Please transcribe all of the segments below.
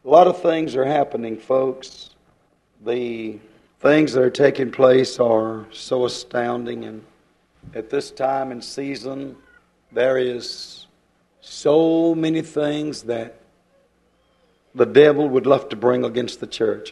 A lot of things are happening, folks. The things that are taking place are so astounding, and at this time and season, there is so many things that the devil would love to bring against the church.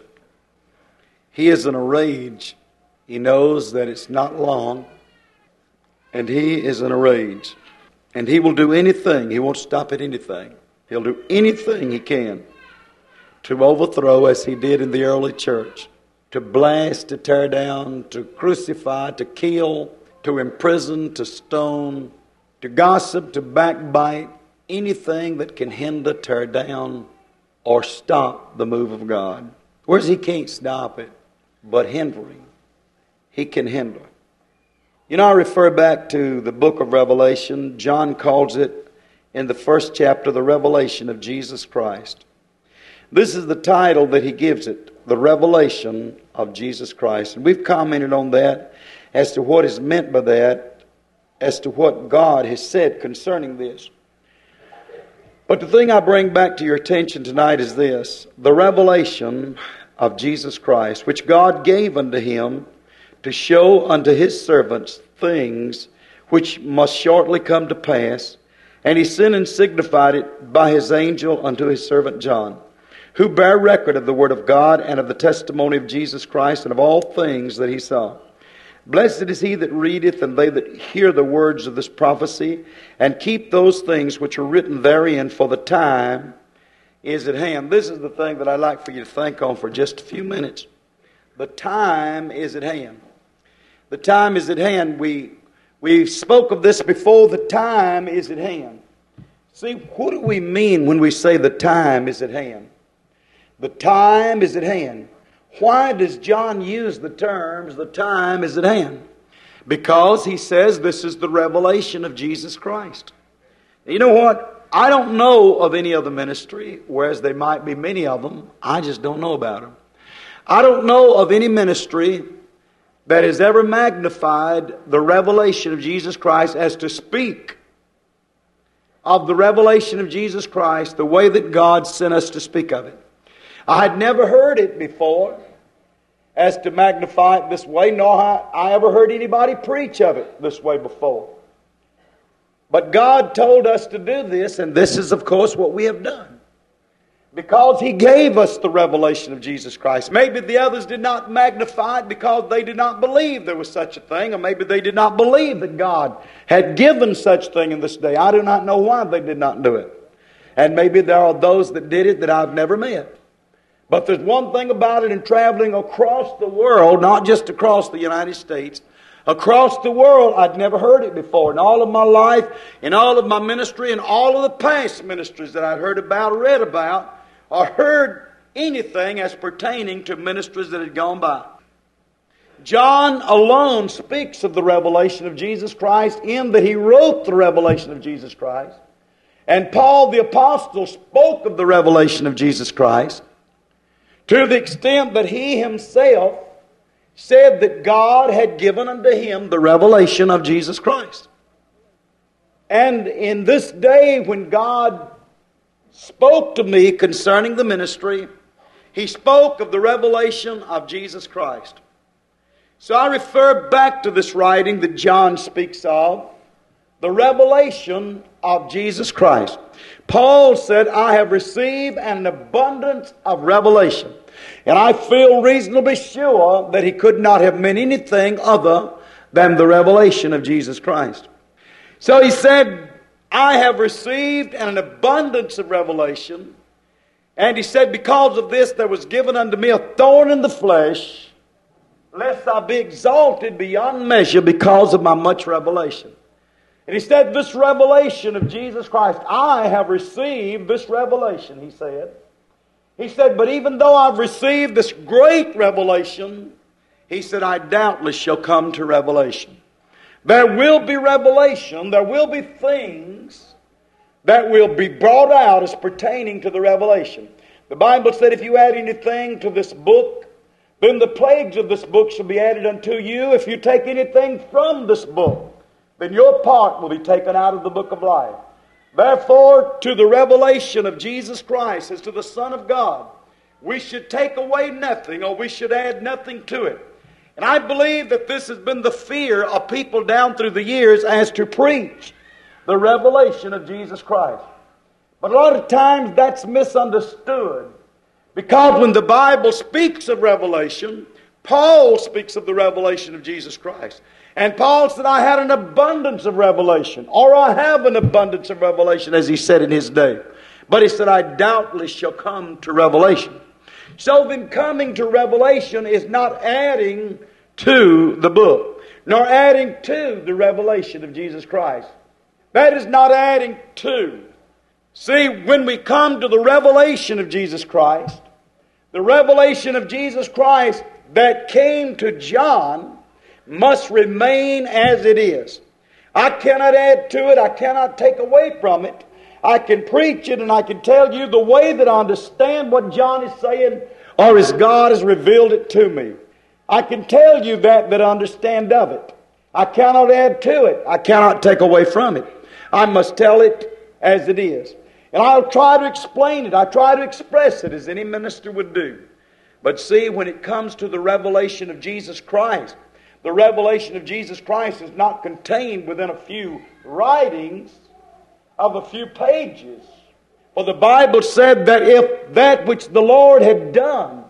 He is in a rage. He knows that it's not long, and he is in a rage. And he will do anything. He won't stop at anything. He'll do anything he can to overthrow, as he did in the early church, to blast, to tear down, to crucify, to kill, to imprison, to stone, to gossip, to backbite, anything that can hinder, tear down, or stop the move of God. Whereas he can't stop it, but hindering. He can hinder. You know, I refer back to the book of Revelation. John calls it in the first chapter, the revelation of Jesus Christ. This is the title that he gives it, the revelation of Jesus Christ. And we've commented on that as to what is meant by that, as to what God has said concerning this. But the thing I bring back to your attention tonight is this: the revelation of Jesus Christ, which God gave unto him to show unto his servants things which must shortly come to pass. And he sent and signified it by his angel unto his servant John, who bare record of the word of God and of the testimony of Jesus Christ and of all things that he saw. Blessed is he that readeth, and they that hear the words of this prophecy, and keep those things which are written therein, for the time is at hand. This is the thing that I'd like for you to think on for just a few minutes. The time is at hand. The time is at hand. We spoke of this before. The time is at hand. See, what do we mean when we say the time is at hand? The time is at hand. Why does John use the terms, the time is at hand? Because he says this is the revelation of Jesus Christ. You know what? I don't know of any other ministry, whereas there might be many of them. I just don't know about them. I don't know of any ministry that has ever magnified the revelation of Jesus Christ as to speak of the revelation of Jesus Christ the way that God sent us to speak of it. I had never heard it before as to magnify it this way, nor have I ever heard anybody preach of it this way before. But God told us to do this, and this is, of course, what we have done. Because he gave us the revelation of Jesus Christ. Maybe the others did not magnify it because they did not believe there was such a thing, or maybe they did not believe that God had given such thing in this day. I do not know why they did not do it. And maybe there are those that did it that I've never met. But there's one thing about it in traveling across the world, not just across the United States, across the world, I'd never heard it before. In all of my life, in all of my ministry, in all of the past ministries that I'd heard about or read about, or heard anything as pertaining to ministries that had gone by. John alone speaks of the revelation of Jesus Christ in that he wrote the revelation of Jesus Christ. And Paul the Apostle spoke of the revelation of Jesus Christ to the extent that he himself said that God had given unto him the revelation of Jesus Christ. And in this day when God spoke to me concerning the ministry, he spoke of the revelation of Jesus Christ. So I refer back to this writing that John speaks of, the revelation of Jesus Christ. Paul said, I have received an abundance of revelation. And I feel reasonably sure that he could not have meant anything other than the revelation of Jesus Christ. So he said, I have received an abundance of revelation. And he said, because of this there was given unto me a thorn in the flesh, lest I be exalted beyond measure because of my much revelation. And he said, this revelation of Jesus Christ, I have received this revelation, he said. He said, but even though I've received this great revelation, he said, I doubtless shall come to revelation. There will be revelation, there will be things that will be brought out as pertaining to the revelation. The Bible said if you add anything to this book, then the plagues of this book shall be added unto you. If you take anything from this book, then your part will be taken out of the book of life. Therefore, to the revelation of Jesus Christ as to the Son of God, we should take away nothing, or we should add nothing to it. And I believe that this has been the fear of people down through the years as to preach the revelation of Jesus Christ. But a lot of times that's misunderstood. Because when the Bible speaks of revelation, Paul speaks of the revelation of Jesus Christ. And Paul said, I had an abundance of revelation, or I have an abundance of revelation, as he said in his day. But he said, I doubtless shall come to revelation. So then coming to revelation is not adding to the book, nor adding to the revelation of Jesus Christ. That is not adding to. See, when we come to the revelation of Jesus Christ, the revelation of Jesus Christ that came to John must remain as it is. I cannot add to it. I cannot take away from it. I can preach it and I can tell you the way that I understand what John is saying, or as God has revealed it to me. I can tell you that I understand of it. I cannot add to it. I cannot take away from it. I must tell it as it is. And I'll try to explain it. I try to express it as any minister would do. But see, when it comes to the revelation of Jesus Christ, the revelation of Jesus Christ is not contained within a few writings of a few pages. For the Bible said that if that which the Lord had done,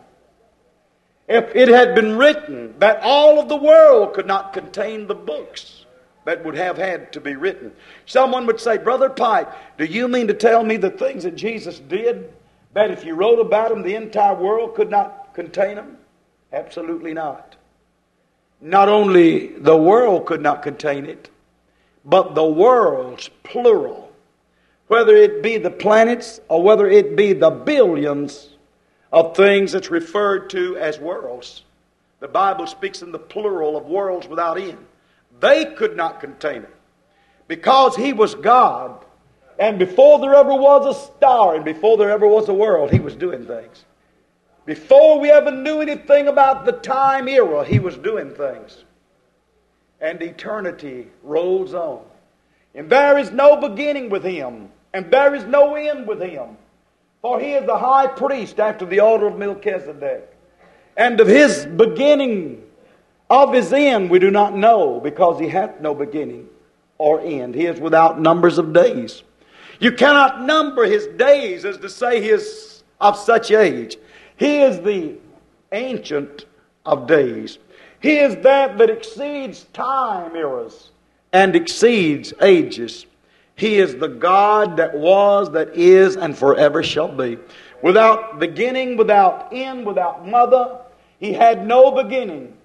if it had been written, that all of the world could not contain the books that would have had to be written. Someone would say, Brother Pike, do you mean to tell me the things that Jesus did, that if you wrote about them, the entire world could not contain them? Absolutely not. Not only the world could not contain it, but the worlds, plural, whether it be the planets or whether it be the billions of things that's referred to as worlds. The Bible speaks in the plural of worlds without end. They could not contain it. Because He was God, and before there ever was a star, and before there ever was a world, He was doing things. Before we ever knew anything about the time era, He was doing things. And eternity rolls on. And there is no beginning with Him, and there is no end with Him. For He is the high priest after the order of Melchizedek. And of His beginning, of His end, we do not know, because He hath no beginning or end. He is without numbers of days. You cannot number His days as to say He is of such age. He is the ancient of days. He is that exceeds time eras and exceeds ages. He is the God that was, that is, and forever shall be. Without beginning, without end, without mother. He had no beginning.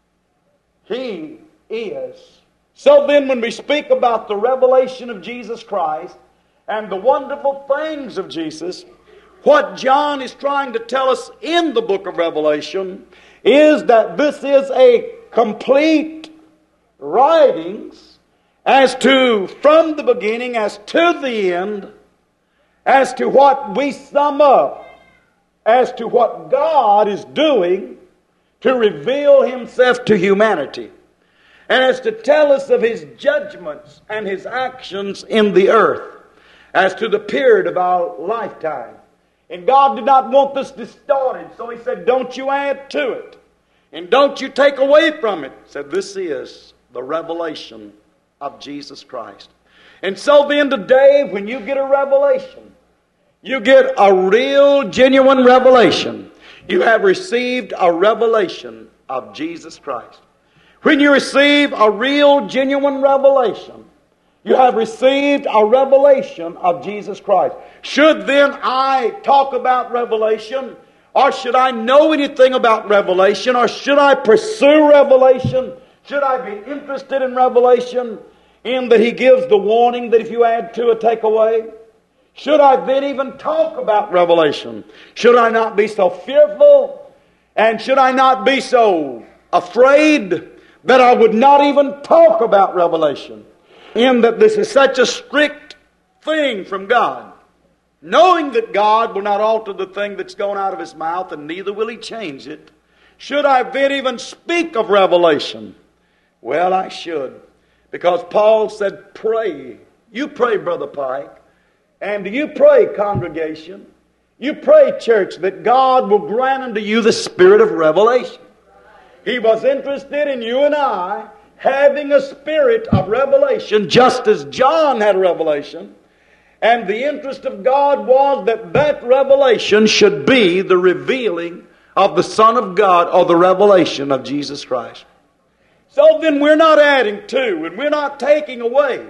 He is. So then when we speak about the revelation of Jesus Christ and the wonderful things of Jesus, what John is trying to tell us in the book of Revelation is that this is a complete writings as to, from the beginning, as to the end, as to what we sum up, as to what God is doing to reveal Himself to humanity, and as to tell us of His judgments and His actions in the earth, as to the period of our lifetime. And God did not want this distorted, so He said, don't you add to it, and don't you take away from it. He said, this is the revelation of Jesus Christ. And so then today, when you get a revelation, you get a real, genuine revelation. You have received a revelation of Jesus Christ. When you receive a real, genuine revelation, you have received a revelation of Jesus Christ. Should then I talk about revelation, or should I know anything about revelation, or should I pursue revelation? Should I be interested in revelation, in that He gives the warning that if you add to it, take away? Should I then even talk about revelation? Should I not be so fearful? And should I not be so afraid that I would not even talk about revelation? In that this is such a strict thing from God. Knowing that God will not alter the thing that's gone out of His mouth, and neither will He change it. Should I then even speak of revelation? Well, I should. Because Paul said, pray. You pray, Brother Pike. And you pray, congregation, you pray, church, that God will grant unto you the spirit of revelation. He was interested in you and I having a spirit of revelation, just as John had a revelation. And the interest of God was that that revelation should be the revealing of the Son of God, or the revelation of Jesus Christ. So then we're not adding to, and we're not taking away.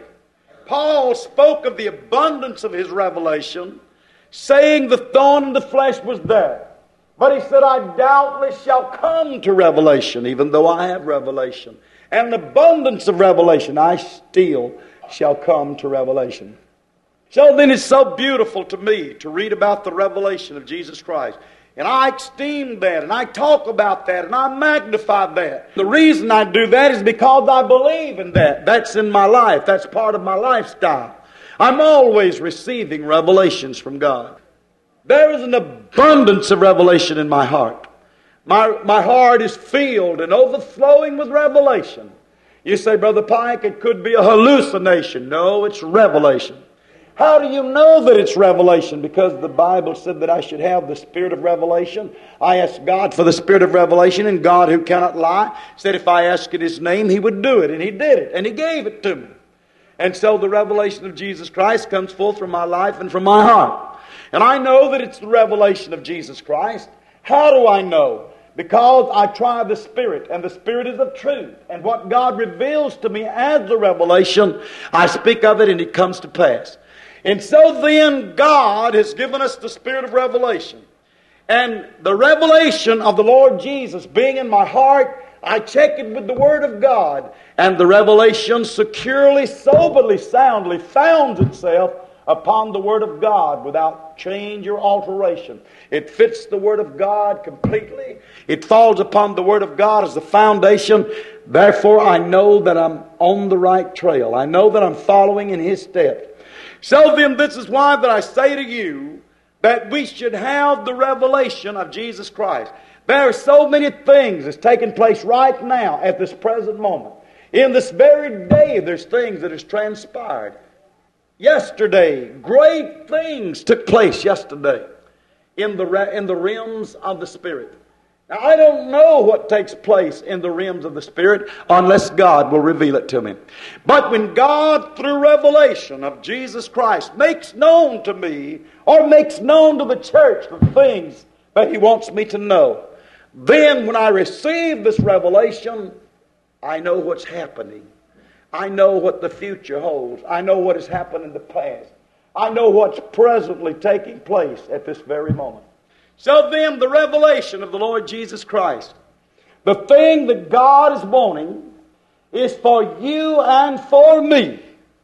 Paul spoke of the abundance of his revelation, saying the thorn in the flesh was there. But he said, I doubtless shall come to revelation, even though I have revelation. And the abundance of revelation, I still shall come to revelation. So then it's so beautiful to me to read about the revelation of Jesus Christ. And I esteem that, and I talk about that, and I magnify that. The reason I do that is because I believe in that. That's in my life. That's part of my lifestyle. I'm always receiving revelations from God. There is an abundance of revelation in my heart. My heart is filled and overflowing with revelation. You say, Brother Pike, it could be a hallucination. No, it's revelation. How do you know that it's revelation? Because the Bible said that I should have the spirit of revelation. I asked God for the spirit of revelation, and God, who cannot lie, said if I asked in His name, He would do it. And He did it, and He gave it to me. And so the revelation of Jesus Christ comes forth from my life and from my heart. And I know that it's the revelation of Jesus Christ. How do I know? Because I try the Spirit, and the Spirit is of truth. And what God reveals to me as the revelation, I speak of it, and it comes to pass. And so then God has given us the spirit of revelation. And the revelation of the Lord Jesus being in my heart, I check it with the Word of God. And the revelation securely, soberly, soundly founds itself upon the Word of God without change or alteration. It fits the Word of God completely. It falls upon the Word of God as the foundation. Therefore, I know that I'm on the right trail. I know that I'm following in His steps. So then, this is why that I say to you that we should have the revelation of Jesus Christ. There are so many things that's taking place right now at this present moment. In this very day, there's things that has transpired. Yesterday, great things took place yesterday in the realms of the Spirit. Now, I don't know what takes place in the realms of the Spirit unless God will reveal it to me. But when God, through revelation of Jesus Christ, makes known to me or makes known to the church the things that He wants me to know, then when I receive this revelation, I know what's happening. I know what the future holds. I know what has happened in the past. I know what's presently taking place at this very moment. So then, the revelation of the Lord Jesus Christ, the thing that God is wanting is for you and for me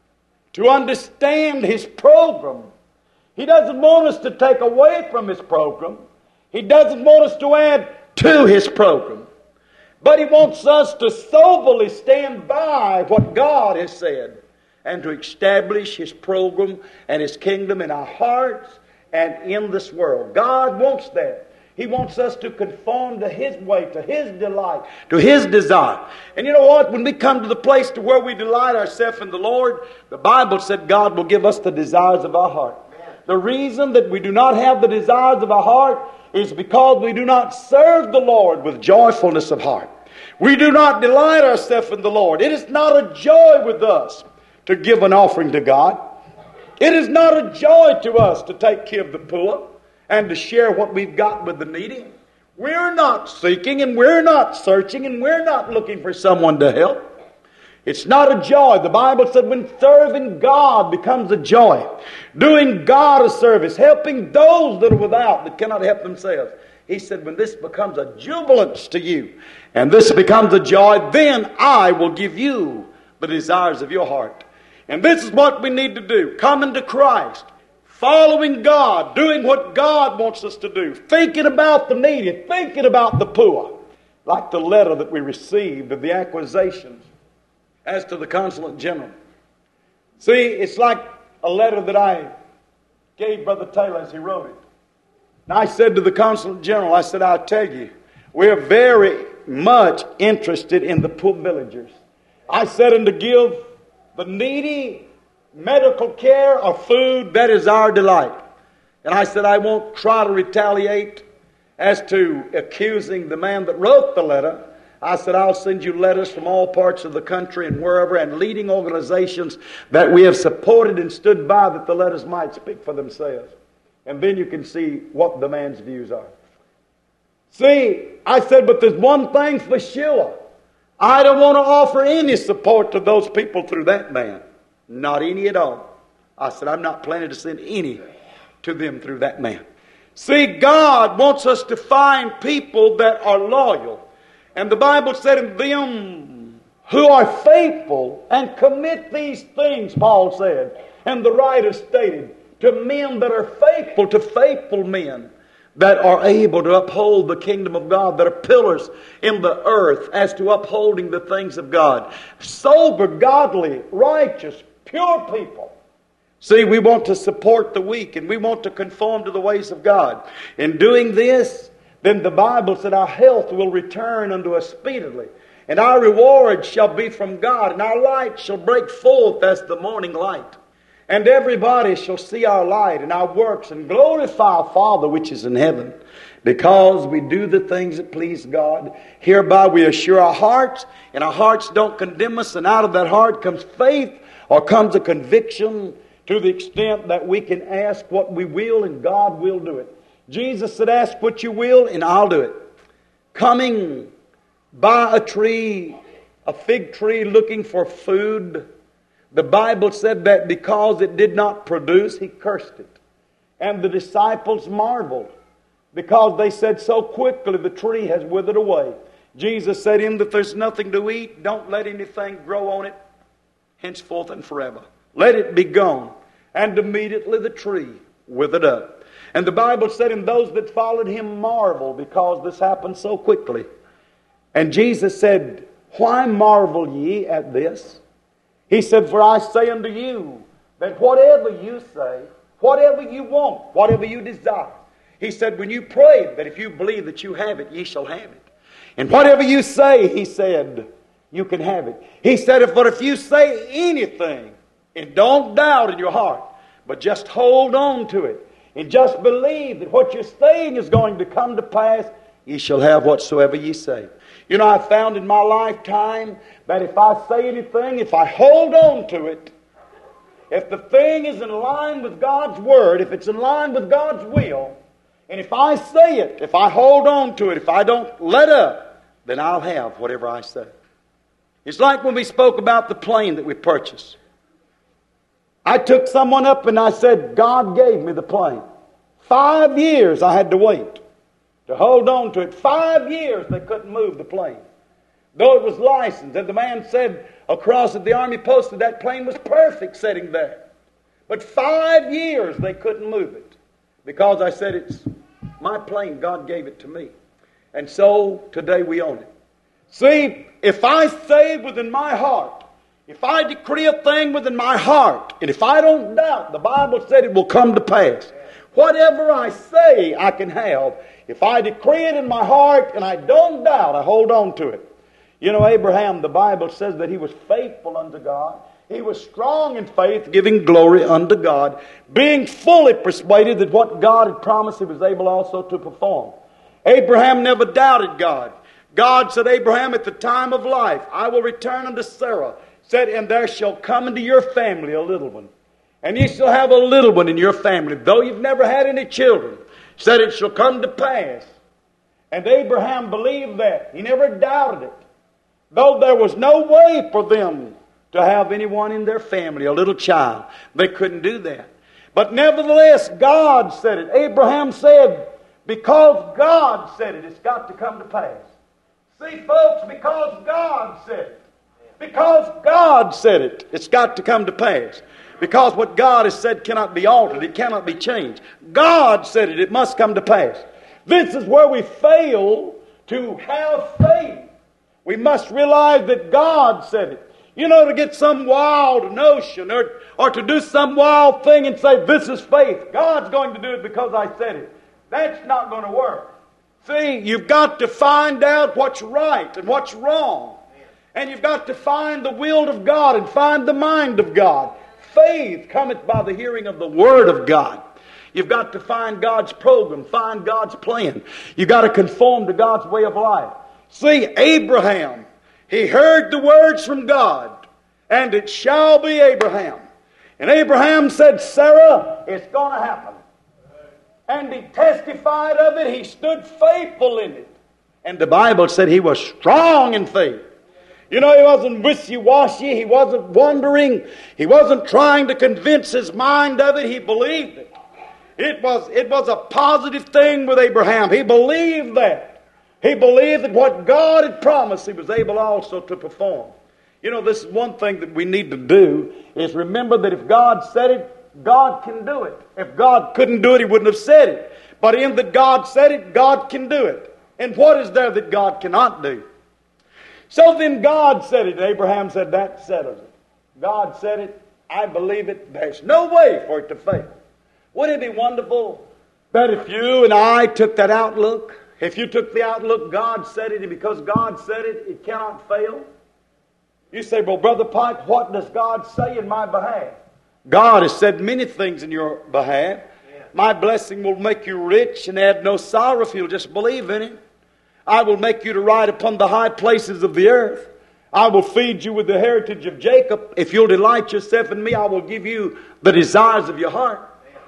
to understand His program. He doesn't want us to take away from His program. He doesn't want us to add to His program. But He wants us to soberly stand by what God has said and to establish His program and His kingdom in our hearts and in this world. God wants that. He wants us to conform to His way, to His delight, to His desire. And you know what? When we come to the place to where we delight ourselves in the Lord, the Bible said God will give us the desires of our heart. The reason that we do not have the desires of our heart is because we do not serve the Lord with joyfulness of heart. We do not delight ourselves in the Lord. It is not a joy with us to give an offering to God. It is not a joy to us to take care of the poor and to share what we've got with the needy. We're not seeking and we're not searching and we're not looking for someone to help. It's not a joy. The Bible said when serving God becomes a joy, doing God a service, helping those that are without that cannot help themselves. He said when this becomes a jubilance to you and this becomes a joy, then I will give you the desires of your heart. And this is what we need to do. Coming to Christ, following God, doing what God wants us to do, thinking about the needy, thinking about the poor. Like the letter that we received of the accusations as to the Consulate General. See, it's like a letter that I gave Brother Taylor as he wrote it. And I said to the Consulate General, I said, I'll tell you, we're very much interested in the poor villagers. I said, and to give the needy medical care or food, that is our delight. And I said, I won't try to retaliate as to accusing the man that wrote the letter. I said, I'll send you letters from all parts of the country and wherever, and leading organizations that we have supported and stood by, that the letters might speak for themselves. And then you can see what the man's views are. See, I said, but there's one thing for sure. I don't want to offer any support to those people through that man. Not any at all. I said, I'm not planning to send any to them through that man. See, God wants us to find people that are loyal. And the Bible said, in them who are faithful and commit these things, Paul said, and the writer stated, to men that are faithful, to faithful men that are able to uphold the kingdom of God, that are pillars in the earth as to upholding the things of God. Sober, godly, righteous, pure people. See, we want to support the weak, and we want to conform to the ways of God. In doing this, then the Bible said our health will return unto us speedily, and our reward shall be from God, and our light shall break forth as the morning light. And everybody shall see our light and our works, and glorify our Father which is in heaven. Because we do the things that please God, hereby we assure our hearts, and our hearts don't condemn us, and out of that heart comes faith, or comes a conviction, to the extent that we can ask what we will, and God will do it. Jesus said, ask what you will, and I'll do it. Coming by a tree, a fig tree, looking for food, the Bible said that because it did not produce, He cursed it. And the disciples marveled, because they said, so quickly the tree has withered away. Jesus said to him, that there's nothing to eat, don't let anything grow on it henceforth and forever. Let it be gone. And immediately the tree withered up. And the Bible said, and those that followed Him marveled, because this happened so quickly. And Jesus said, why marvel ye at this? He said, for I say unto you, that whatever you say, whatever you want, whatever you desire. He said, when you pray, that if you believe that you have it, ye shall have it. And whatever you say, He said, you can have it. He said, but if you say anything, and don't doubt in your heart, but just hold on to it, and just believe that what you're saying is going to come to pass, ye shall have whatsoever ye say. You know, I found in my lifetime that if I say anything, if I hold on to it, if the thing is in line with God's Word, if it's in line with God's will, and if I say it, if I hold on to it, if I don't let up, then I'll have whatever I say. It's like when we spoke about the plane that we purchased. I took someone up and I said, God gave me the plane. 5 years I had to wait to hold on to it. 5 years they couldn't move the plane, though it was licensed. And the man said across at the Army post that that plane was perfect sitting there. But 5 years they couldn't move it, because I said, it's my plane, God gave it to me. And so today we own it. See, if I say within my heart, if I decree a thing within my heart, and if I don't doubt, the Bible said it will come to pass. Whatever I say, I can have. If I decree it in my heart and I don't doubt, I hold on to it. You know, Abraham, the Bible says that he was faithful unto God. He was strong in faith, giving glory unto God, being fully persuaded that what God had promised He was able also to perform. Abraham never doubted God. God said, Abraham, at the time of life, I will return unto Sarah. Said, and there shall come into your family a little one. And ye shall have a little one in your family, though you've never had any children. Said, it shall come to pass. And Abraham believed that. He never doubted it. Though there was no way for them to have anyone in their family, a little child. They couldn't do that. But nevertheless, God said it. Abraham said, because God said it, it's got to come to pass. See, folks, because God said it. Because God said it, it's got to come to pass. Because what God has said cannot be altered. It cannot be changed. God said it, it must come to pass. This is where we fail to have faith. We must realize that God said it. You know, to get some wild notion or to do some wild thing and say, this is faith. God's going to do it because I said it. That's not going to work. See, you've got to find out what's right and what's wrong. And you've got to find the will of God and find the mind of God. Faith cometh by the hearing of the Word of God. You've got to find God's program, find God's plan. You've got to conform to God's way of life. See, Abraham, he heard the words from God, and it shall be Abraham. And Abraham said, Sarah, it's going to happen. And he testified of it. He stood faithful in it. And the Bible said he was strong in faith. You know, he wasn't wishy-washy. He wasn't wondering. He wasn't trying to convince his mind of it. He believed it. It was a positive thing with Abraham. He believed that. He believed that what God had promised, he was able also to perform. You know, this is one thing that we need to do, is remember that if God said it, God can do it. If God couldn't do it, he wouldn't have said it. But in that God said it, God can do it. And what is there that God cannot do? So then God said it. Abraham said, that settles it. God said it. I believe it. There's no way for it to fail. Wouldn't it be wonderful that if you and I took that outlook, if you took the outlook, God said it, and because God said it, it cannot fail? You say, well, Brother Pike, what does God say in my behalf? God has said many things in your behalf. My blessing will make you rich and add no sorrow if you'll just believe in it. I will make you to ride upon the high places of the earth. I will feed you with the heritage of Jacob. If you'll delight yourself in me, I will give you the desires of your heart.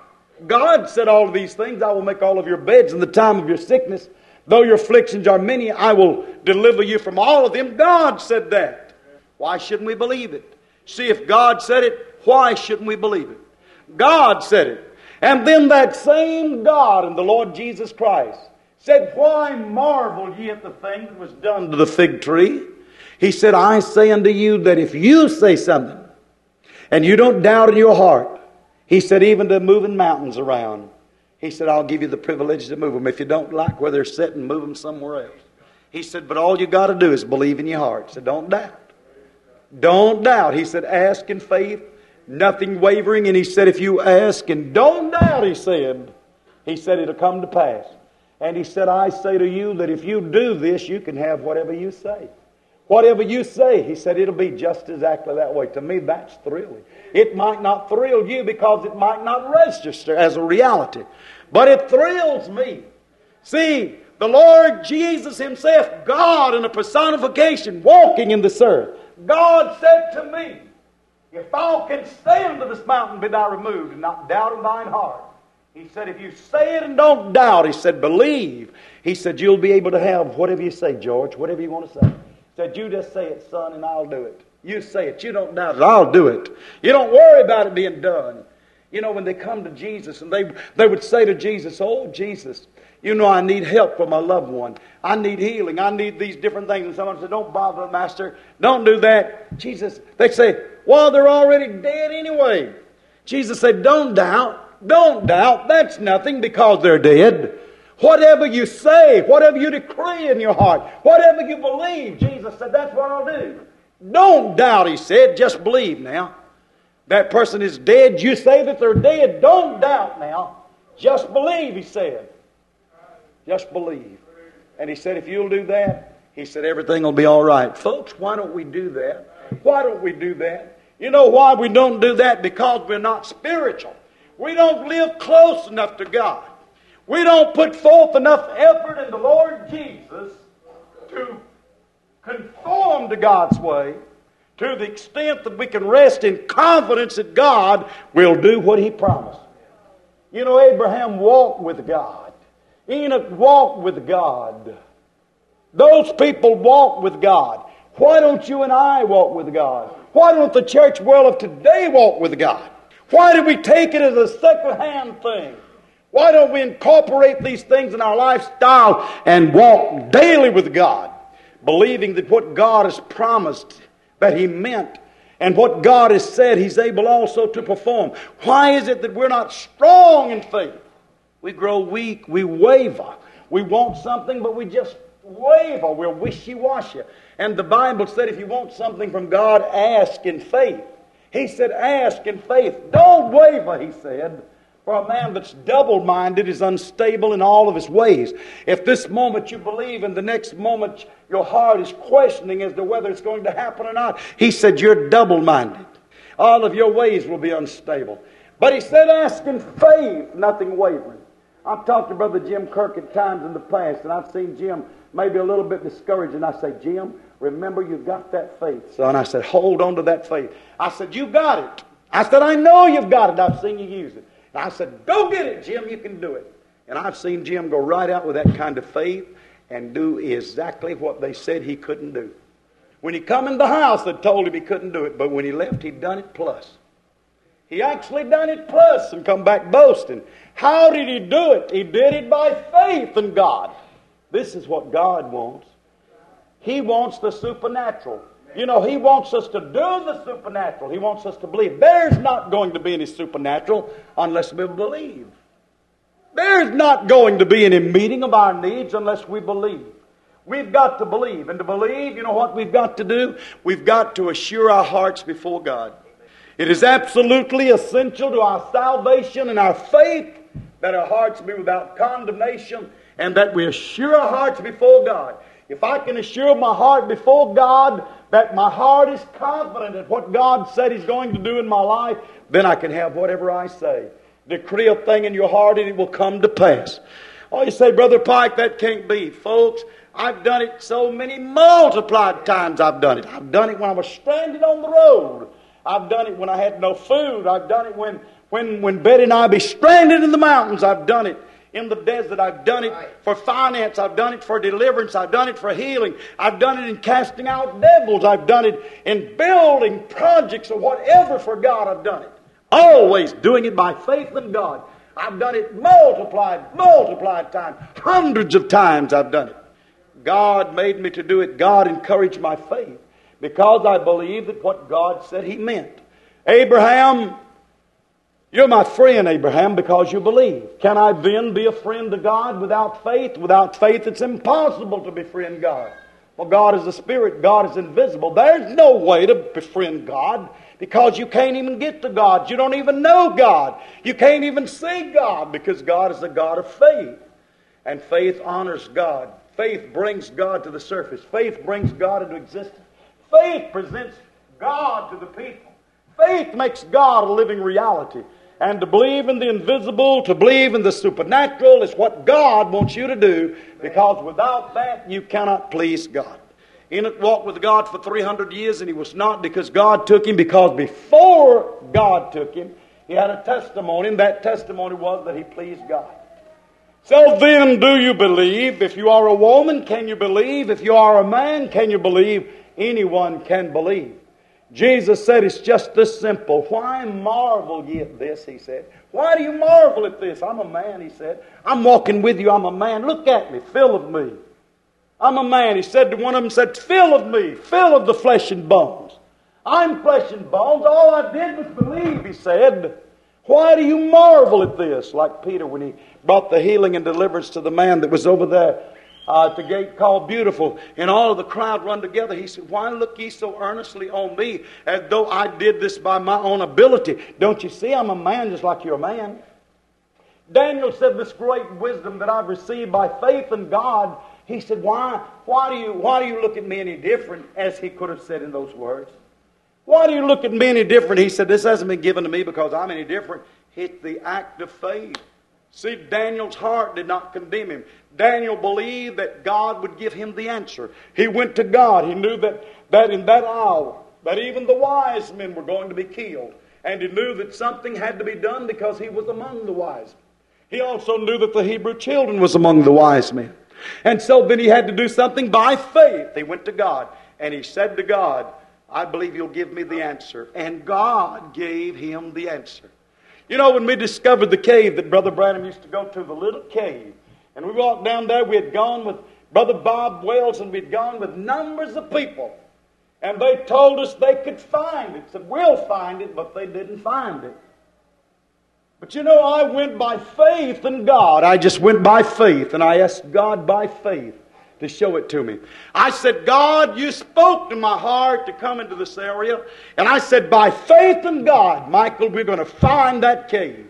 God said all of these things. I will make all of your beds in the time of your sickness. Though your afflictions are many, I will deliver you from all of them. God said that. Why shouldn't we believe it? See, if God said it, why shouldn't we believe it? God said it. And then that same God and the Lord Jesus Christ said, why marvel ye at the thing that was done to the fig tree? He said, I say unto you that if you say something and you don't doubt in your heart, he said, even to moving mountains around, he said, I'll give you the privilege to move them. If you don't like where they're sitting, move them somewhere else. He said, but all you got to do is believe in your heart. He said, don't doubt. Don't doubt. He said, ask in faith, nothing wavering. And he said, if you ask and don't doubt, he said, it'll come to pass. And he said, I say to you that if you do this, you can have whatever you say. Whatever you say, he said, it'll be just exactly that way. To me, that's thrilling. It might not thrill you because it might not register as a reality. But it thrills me. See, the Lord Jesus himself, God in a personification, walking in this earth. God said to me, if thou canst say unto this mountain, be thou removed, and not doubt in thine heart. He said, if you say it and don't doubt, he said, believe. He said, you'll be able to have whatever you say, George, whatever you want to say. He said, you just say it, son, and I'll do it. You say it. You don't doubt it. I'll do it. You don't worry about it being done. You know, when they come to Jesus, and they would say to Jesus, oh, Jesus, you know I need help for my loved one. I need healing. I need these different things. And someone said, don't bother, Master. Don't do that. Jesus, they say, well, they're already dead anyway. Jesus said, don't doubt. Don't doubt. That's nothing because they're dead. Whatever you say, whatever you decree in your heart, whatever you believe, Jesus said, that's what I'll do. Don't doubt, he said. Just believe now. That person is dead. You say that they're dead. Don't doubt now. Just believe, he said. Just believe. And he said, if you'll do that, he said, everything will be all right. Folks, why don't we do that? Why don't we do that? You know why we don't do that? Because we're not spiritual. We don't live close enough to God. We don't put forth enough effort in the Lord Jesus to conform to God's way to the extent that we can rest in confidence that God will do what he promised. You know, Abraham walked with God. Enoch walked with God. Those people walked with God. Why don't you and I walk with God? Why don't the church world of today walk with God? Why do we take it as a second-hand thing? Why don't we incorporate these things in our lifestyle and walk daily with God, believing that what God has promised that he meant and what God has said he's able also to perform? Why is it that we're not strong in faith? We grow weak, we waver. We want something, but we just waver. We're wishy-washy. And the Bible said if you want something from God, ask in faith. He said, ask in faith. Don't waver, he said. For a man that's double-minded is unstable in all of his ways. If this moment you believe and the next moment your heart is questioning as to whether it's going to happen or not, he said, you're double-minded. All of your ways will be unstable. But he said, ask in faith, nothing wavering. I've talked to Brother Jim Kirk at times in the past, and I've seen Jim maybe a little bit discouraged, and I say, Jim, remember you've got that faith, son. I said, hold on to that faith. I said, you got it. I said, I know you've got it. I've seen you use it. And I said, go get it, Jim. You can do it. And I've seen Jim go right out with that kind of faith and do exactly what they said he couldn't do. When he come in the house, they told him he couldn't do it. But when he left, he'd done it plus. He actually done it plus and come back boasting. How did he do it? He did it by faith in God. This is what God wants. He wants the supernatural. You know, He wants us to do the supernatural. He wants us to believe. There's not going to be any supernatural unless we believe. There's not going to be any meeting of our needs unless we believe. We've got to believe. And to believe, you know what we've got to do? We've got to assure our hearts before God. It is absolutely essential to our salvation and our faith that our hearts be without condemnation and that we assure our hearts before God. If I can assure my heart before God that my heart is confident in what God said He's going to do in my life, then I can have whatever I say. Decree a thing in your heart and it will come to pass. Oh, you say, Brother Pike, that can't be. Folks, I've done it so many multiplied times I've done it. I've done it when I was stranded on the road. I've done it when I had no food. I've done it when Betty and I be stranded in the mountains. I've done it in the desert. I've done it for finance. I've done it for deliverance. I've done it for healing. I've done it in casting out devils. I've done it in building projects or whatever for God. I've done it. Always doing it by faith in God. I've done it multiplied times. Hundreds of times I've done it. God made me to do it. God encouraged my faith because I believe that what God said He meant. Abraham, you're my friend, Abraham, because you believe. Can I then be a friend to God without faith? Without faith, it's impossible to befriend God. Well, God is a spirit. God is invisible. There's no way to befriend God because you can't even get to God. You don't even know God. You can't even see God because God is a God of faith. And faith honors God. Faith brings God to the surface. Faith brings God into existence. Faith presents God to the people. Faith makes God a living reality. And to believe in the invisible, to believe in the supernatural is what God wants you to do, because without that you cannot please God. Enoch walked with God for 300 years and he was not because God took him, because before God took him, he had a testimony, and that testimony was that he pleased God. So then, do you believe? If you are a woman, can you believe? If you are a man, can you believe? Anyone can believe. Jesus said it's just this simple. Why marvel ye at this, He said. Why do you marvel at this? I'm a man, He said. I'm walking with you, I'm a man. Look at me, fill of me. I'm a man. He said to one of them, said, fill of me, fill of the flesh and bones. I'm flesh and bones. All I did was believe, He said. Why do you marvel at this? Like Peter when he brought the healing and deliverance to the man that was over there at the gate called Beautiful, and all of the crowd run together. He said, why look ye so earnestly on me, as though I did this by my own ability? Don't you see I'm a man just like you're a man? Daniel said, this great wisdom that I've received by faith in God, he said, why do you look at me any different, as he could have said in those words? Why do you look at me any different? He said, this hasn't been given to me because I'm any different. It's the act of faith. See, Daniel's heart did not condemn him. Daniel believed that God would give him the answer. He went to God. He knew that in that hour, that even the wise men were going to be killed. And he knew that something had to be done because he was among the wise men. He also knew that the Hebrew children was among the wise men. And so then he had to do something by faith. He went to God and he said to God, I believe you'll give me the answer. And God gave him the answer. You know, when we discovered the cave that Brother Branham used to go to, the little cave, and we walked down there, we had gone with Brother Bob Wells, and we'd gone with numbers of people. And they told us they could find it. Said, we'll find it, but they didn't find it. But you know, I went by faith in God. I just went by faith, and I asked God by faith to show it to me. I said, God, you spoke to my heart to come into this area. And I said, by faith in God, Michael, we're going to find that cave.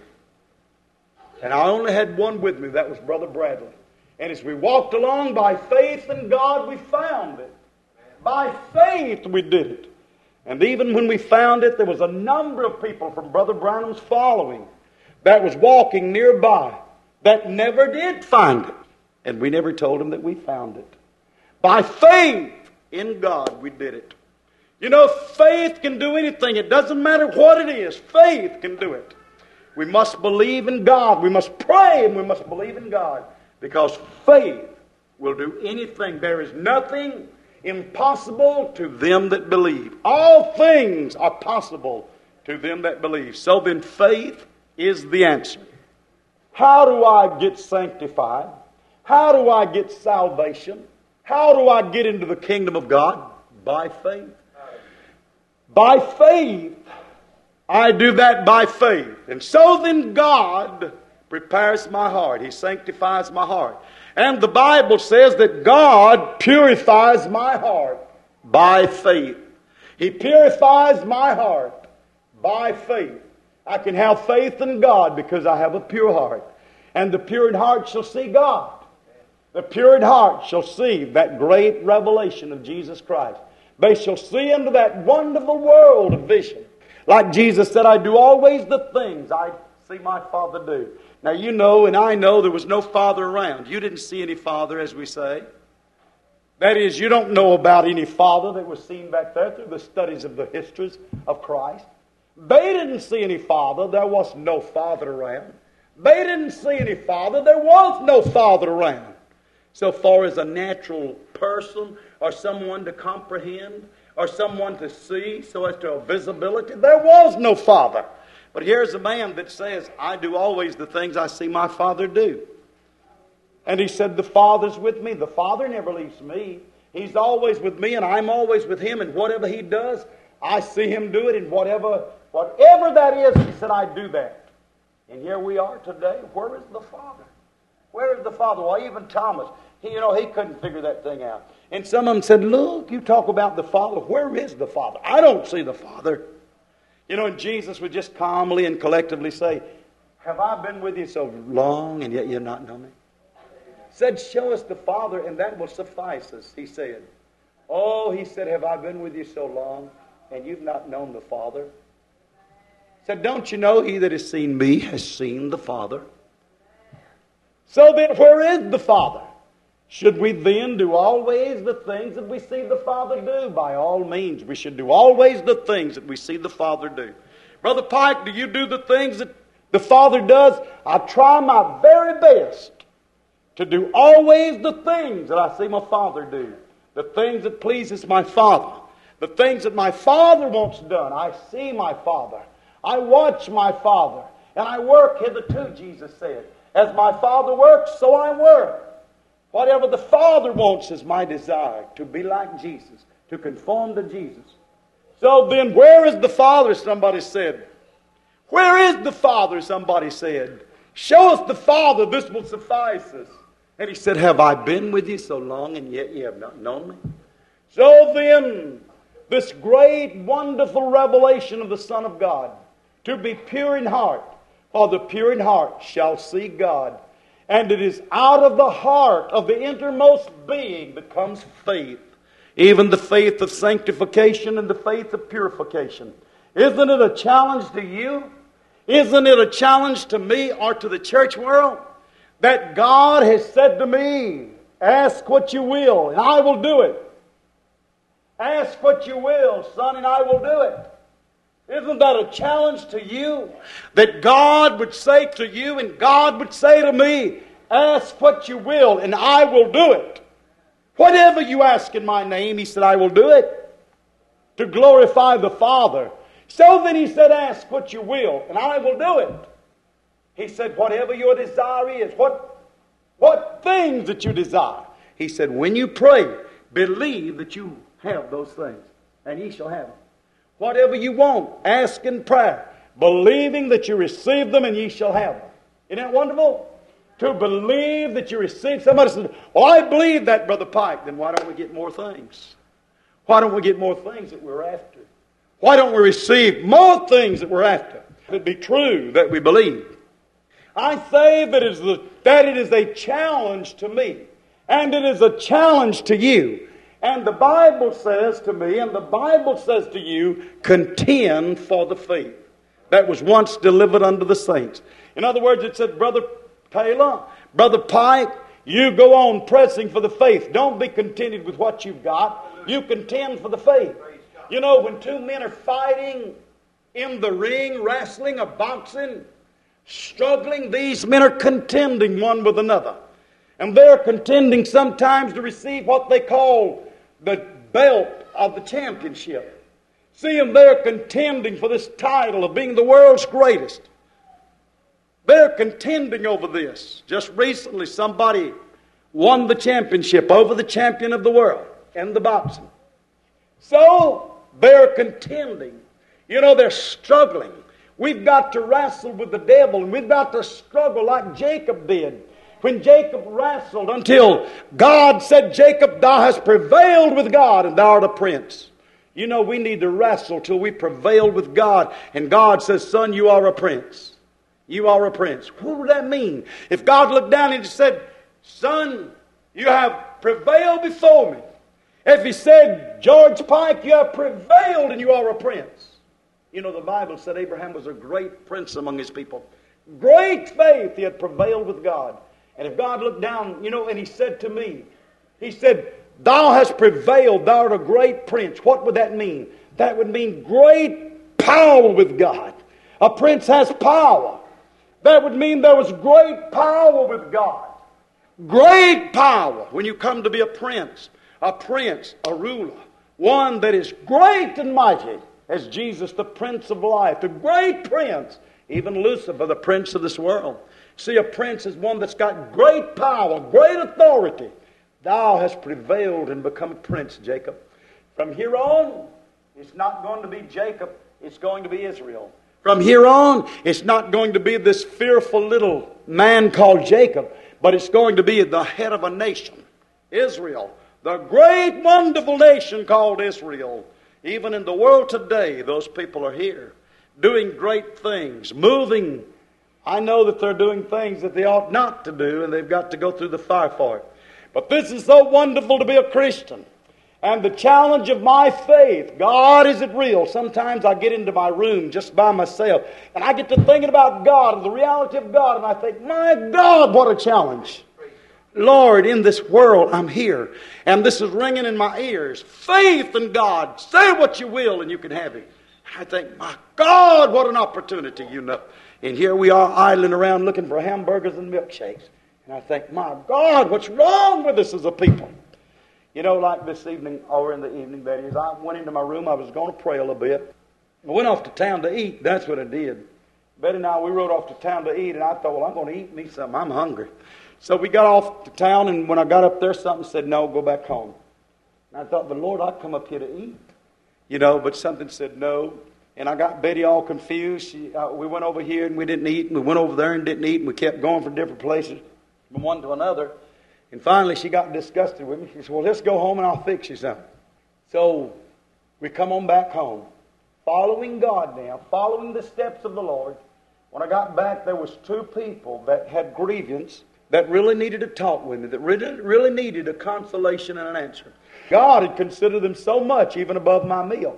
And I only had one with me. That was Brother Bradley. And as we walked along by faith in God, we found it. By faith we did it. And even when we found it, there was a number of people from Brother Branham's following that was walking nearby that never did find it. And we never told them that we found it. By faith in God, we did it. You know, faith can do anything. It doesn't matter what it is. Faith can do it. We must believe in God. We must pray and we must believe in God. Because faith will do anything. There is nothing impossible to them that believe. All things are possible to them that believe. So then faith is the answer. How do I get sanctified? How do I get salvation? How do I get into the kingdom of God? By faith. By faith. I do that by faith. And so then God prepares my heart. He sanctifies my heart. And the Bible says that God purifies my heart by faith. He purifies my heart by faith. I can have faith in God because I have a pure heart. And the pure in heart shall see God. The pure in heart shall see that great revelation of Jesus Christ. They shall see into that wonderful world of vision. Like Jesus said, I do always the things I see my Father do. Now you know and I know there was no Father around. You didn't see any Father, as we say. That is, you don't know about any Father that was seen back there through the studies of the histories of Christ. They didn't see any Father. There was no Father around. They didn't see any Father. There was no Father around. So far as a natural person or someone to comprehend or someone to see so as to a visibility, there was no Father. But here's a man that says, I do always the things I see my Father do. And he said, the Father's with me. The Father never leaves me. He's always with me and I'm always with Him. And whatever He does, I see Him do it. And whatever that is, he said, I do that. And here we are today. Where is the Father? Where is the Father? Well, even Thomas, he couldn't figure that thing out. And some of them said, look, you talk about the Father. Where is the Father? I don't see the Father. You know, and Jesus would just calmly and collectively say, have I been with you so long and yet you not know me? Said, show us the Father and that will suffice us, he said. Oh, he said, have I been with you so long and you've not known the Father? Said, don't you know he that has seen me has seen the Father? So then, where is the Father? Should we then do always the things that we see the Father do? By all means, we should do always the things that we see the Father do. Brother Pike, do you do the things that the Father does? I try my very best to do always the things that I see my Father do. The things that pleases my Father. The things that my Father wants done. I see my Father. I watch my Father. And I work hitherto, Jesus said. As my Father works, so I work. Whatever the Father wants is my desire, to be like Jesus, to conform to Jesus. So then, where is the Father, somebody said. Where is the Father, somebody said. Show us the Father, this will suffice us. And he said, have I been with you so long and yet you have not known me? So then, this great, wonderful revelation of the Son of God, to be pure in heart, for the pure in heart shall see God. And it is out of the heart of the innermost being that comes faith. Even the faith of sanctification and the faith of purification. Isn't it a challenge to you? Isn't it a challenge to me or to the church world? That God has said to me, ask what you will and I will do it. Ask what you will, son, and I will do it. Isn't that a challenge to you? That God would say to you and God would say to me, ask what you will and I will do it. Whatever you ask in my name, he said, I will do it. To glorify the Father. So then he said, ask what you will and I will do it. He said, whatever your desire is, what things that you desire. He said, when you pray, believe that you have those things and ye shall have them. Whatever you want, ask in prayer, believing that you receive them and ye shall have them. Isn't that wonderful? To believe that you receive. Somebody said, well, I believe that, Brother Pike. Then why don't we get more things? Why don't we get more things that we're after? Why don't we receive more things that we're after? If it be true that we believe. I say that it is a challenge to me. And it is a challenge to you. And the Bible says to me, and the Bible says to you, contend for the faith that was once delivered unto the saints. In other words, it said, Brother Taylor, Brother Pike, you go on pressing for the faith. Don't be contented with what you've got. You contend for the faith. You know, when two men are fighting in the ring, wrestling or boxing, struggling, these men are contending one with another. And they're contending sometimes to receive what they call the belt of the championship. See them, they're contending for this title of being the world's greatest. They're contending over this. Just recently somebody won the championship over the champion of the world in the boxing. So they're contending. You know, they're struggling. We've got to wrestle with the devil, and we've got to struggle like Jacob did. When Jacob wrestled until God said, Jacob, thou hast prevailed with God, and thou art a prince. You know, we need to wrestle till we prevail with God. And God says, son, you are a prince. You are a prince. What would that mean? If God looked down and said, son, you have prevailed before me. If he said, George Pike, you have prevailed and you are a prince. You know, the Bible said Abraham was a great prince among his people. Great faith, he had prevailed with God. And if God looked down, you know, and he said to me, he said, thou hast prevailed, thou art a great prince. What would that mean? That would mean great power with God. A prince has power. That would mean there was great power with God. Great power when you come to be a prince, a ruler, one that is great and mighty, as Jesus, the Prince of Life, the great prince, even Lucifer, the prince of this world. See, a prince is one that's got great power, great authority. Thou hast prevailed and become a prince, Jacob. From here on, it's not going to be Jacob, it's going to be Israel. From here on, it's not going to be this fearful little man called Jacob, but it's going to be the head of a nation, Israel, the great, wonderful nation called Israel. Even in the world today, those people are here, doing great things, moving. I know that they're doing things that they ought not to do, and they've got to go through the fire for it. But this is so wonderful to be a Christian. And the challenge of my faith, God, is it real? Sometimes I get into my room just by myself, and I get to thinking about God and the reality of God, and I think, my God, what a challenge. Lord, in this world, I'm here, and this is ringing in my ears. Faith in God. Say what you will, and you can have it. I think, my God, what an opportunity, you know. And here we are idling around looking for hamburgers and milkshakes. And I think, my God, what's wrong with us as a people? You know, like this evening, or in the evening, that is, I went into my room. I was going to pray a little bit. I went off to town to eat. That's what I did. Betty and I, we rode off to town to eat, and I thought, well, I'm going to eat me something. I'm hungry. So we got off to town, and when I got up there, something said, no, go back home. And I thought, but Lord, I come up here to eat. You know, but something said no. And I got Betty all confused. We went over here, and we didn't eat. And we went over there and didn't eat. And we kept going from different places, from one to another. And finally, she got disgusted with me. She said, well, let's go home, and I'll fix you something. So we come on back home, following God now, following the steps of the Lord. When I got back, there was two people that had grievance, that really needed to talk with me, that really needed a consolation and an answer. God had considered them so much, even above my meal.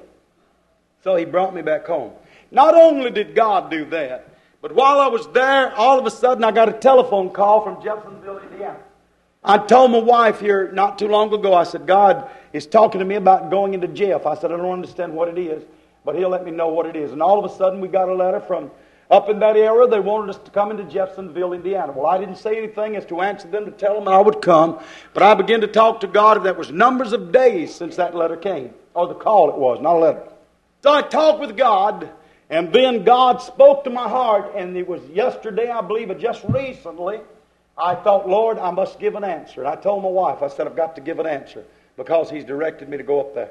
So he brought me back home. Not only did God do that, but while I was there, all of a sudden I got a telephone call from Jeffersonville, Indiana. I told my wife here not too long ago, I said, God is talking to me about going into Jeff. I said, I don't understand what it is, but he'll let me know what it is. And all of a sudden we got a letter from up in that area. They wanted us to come into Jeffersonville, Indiana. Well, I didn't say anything as to answer them to tell them I would come, but I began to talk to God, and that was numbers of days since that letter came, or the call it was, not a letter. So I talked with God, and then God spoke to my heart, and it was yesterday, I believe, or just recently, I thought, Lord, I must give an answer. And I told my wife, I said, I've got to give an answer, because He's directed me to go up there.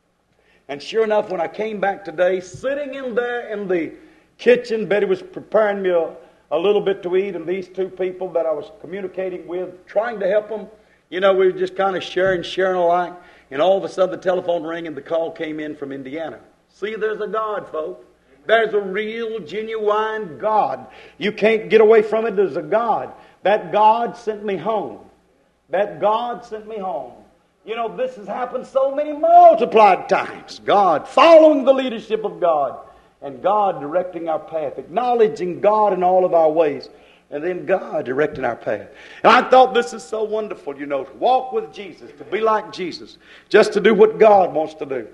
And sure enough, when I came back today, sitting in there in the kitchen, Betty was preparing me a little bit to eat, and these two people that I was communicating with, trying to help them, you know, we were just kind of sharing alike, and all of a sudden the telephone rang and the call came in from Indiana. See, there's a God, folks. There's a real, genuine God. You can't get away from it. There's a God. That God sent me home. That God sent me home. You know, this has happened so many multiplied times. God, following the leadership of God, and God directing our path, acknowledging God in all of our ways, and then God directing our path. And I thought this is so wonderful, you know, to walk with Jesus, to be like Jesus, just to do what God wants to do.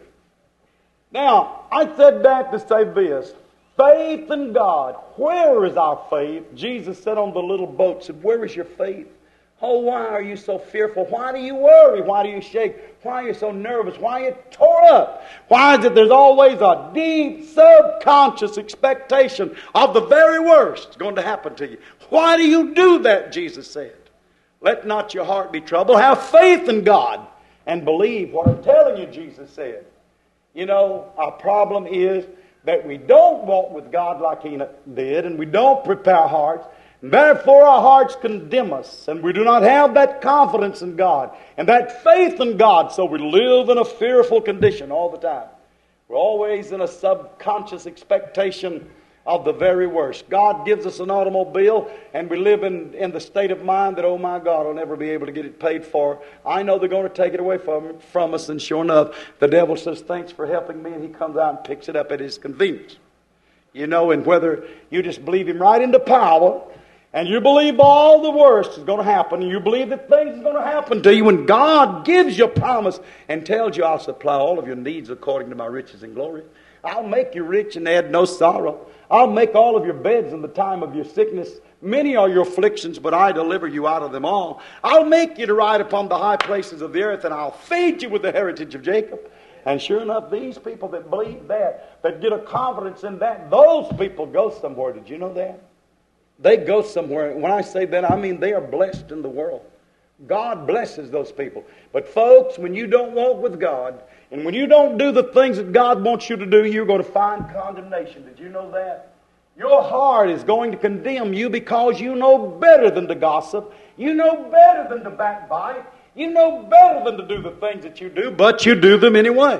Now, I said that to say this. Faith in God. Where is our faith? Jesus said on the little boat, said, where is your faith? Oh, why are you so fearful? Why do you worry? Why do you shake? Why are you so nervous? Why are you tore up? Why is it there's always a deep subconscious expectation of the very worst going to happen to you? Why do you do that, Jesus said? Let not your heart be troubled. Have faith in God and believe what I'm telling you, Jesus said. You know, our problem is that we don't walk with God like He did, and we don't prepare our hearts. Therefore our hearts condemn us, and we do not have that confidence in God and that faith in God, so we live in a fearful condition all the time. We're always in a subconscious expectation of the very worst. God gives us an automobile, and we live in the state of mind that, oh my God, I'll never be able to get it paid for. I know they're going to take it away from us, and sure enough, the devil says, thanks for helping me, and he comes out and picks it up at his convenience. You know, and whether you just believe him right into power, and you believe all the worst is going to happen, and you believe that things are going to happen to you, when God gives you a promise and tells you, I'll supply all of your needs according to my riches and glory. I'll make you rich and add no sorrow. I'll make all of your beds in the time of your sickness. Many are your afflictions, but I deliver you out of them all. I'll make you to ride upon the high places of the earth, and I'll feed you with the heritage of Jacob. And sure enough, these people that believe that get a confidence in that, those people go somewhere. Did you know that? They go somewhere. When I say that, I mean they are blessed in the world. God blesses those people. But folks, when you don't walk with God, and when you don't do the things that God wants you to do, you're going to find condemnation. Did you know that? Your heart is going to condemn you because you know better than to gossip. You know better than to backbite. You know better than to do the things that you do, but you do them anyway.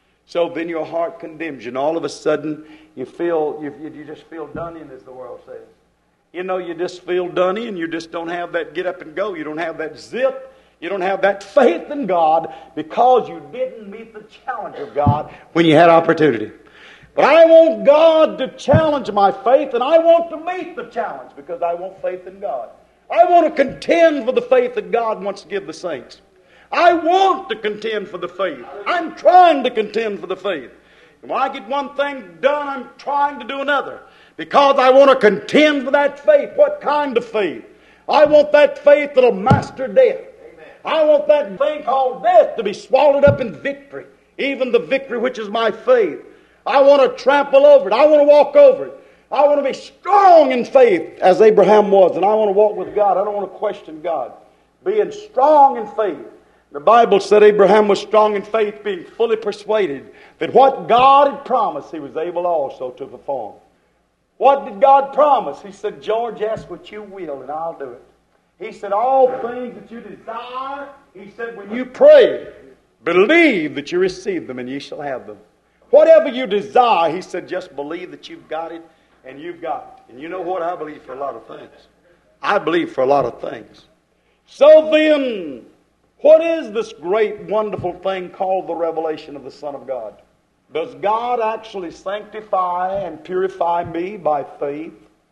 So then your heart condemns you, and all of a sudden you just feel done in, as the world says. You know, you just feel done in. You just don't have that get up and go. You don't have that zip. You don't have that faith in God because you didn't meet the challenge of God when you had opportunity. But I want God to challenge my faith, and I want to meet the challenge because I want faith in God. I want to contend for the faith that God wants to give the saints. I want to contend for the faith. I'm trying to contend for the faith. And when I get one thing done, I'm trying to do another. Because I want to contend for that faith. What kind of faith? I want that faith that'll master death. Amen. I want that thing called death to be swallowed up in victory. Even the victory which is my faith. I want to trample over it. I want to walk over it. I want to be strong in faith as Abraham was. And I want to walk with God. I don't want to question God. Being strong in faith. The Bible said Abraham was strong in faith, being fully persuaded that what God had promised, he was able also to perform. What did God promise? He said, George, ask what you will, and I'll do it. He said, all things that you desire, he said, when you pray, believe that you receive them, and ye shall have them. Whatever you desire, he said, just believe that you've got it, and you've got it. And you know what? I believe for a lot of things. I believe for a lot of things. So then, what is this great, wonderful thing called the revelation of the Son of God? Does God actually sanctify and purify me by faith?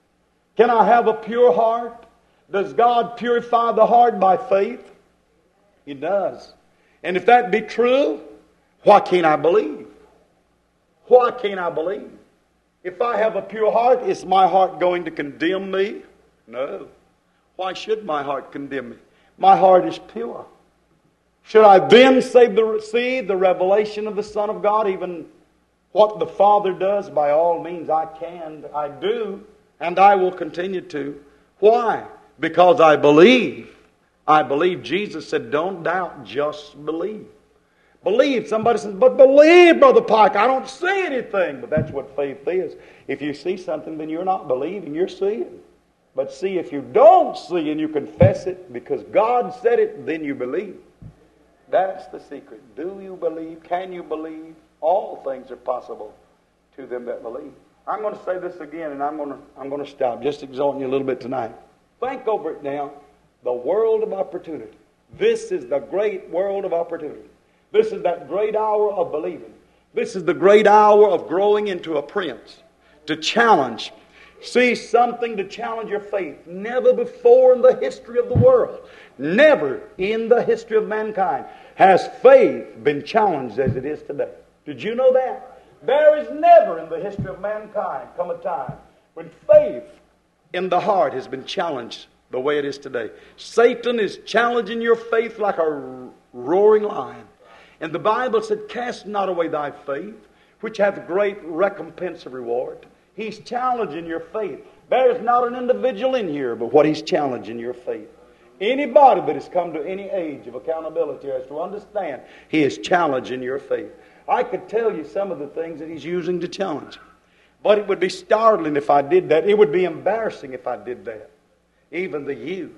Can I have a pure heart? Does God purify the heart by faith? He does. And if that be true, why can't I believe? Why can't I believe? If I have a pure heart, is my heart going to condemn me? No. Why should my heart condemn me? My heart is pure. Should I then see the revelation of the Son of God, even what the Father does? By all means, I do, and I will continue to. Why? Because I believe. I believe. Jesus said, don't doubt, just believe. Believe. Somebody says, but believe, Brother Pike, I don't see anything. But that's what faith is. If you see something, then you're not believing, you're seeing. But see, if you don't see and you confess it because God said it, then you believe. That's the secret. Do you believe? Can you believe? All things are possible to them that believe. I'm going to say this again, and I'm going to stop. Just exhorting you a little bit tonight. Think over it now. The world of opportunity. This is the great world of opportunity. This is that great hour of believing. This is the great hour of growing into a prince. To challenge. See something to challenge your faith. Never before in the history of the world, never in the history of mankind, has faith been challenged as it is today. Did you know that? There is never in the history of mankind come a time when faith in the heart has been challenged the way it is today. Satan is challenging your faith like a roaring lion. And the Bible said, cast not away thy faith, which hath great recompense of reward. He's challenging your faith. There is not an individual in here but what he's challenging your faith. Anybody that has come to any age of accountability has to understand he is challenging your faith. I could tell you some of the things that he's using to challenge. But it would be startling if I did that. It would be embarrassing if I did that. Even the youth.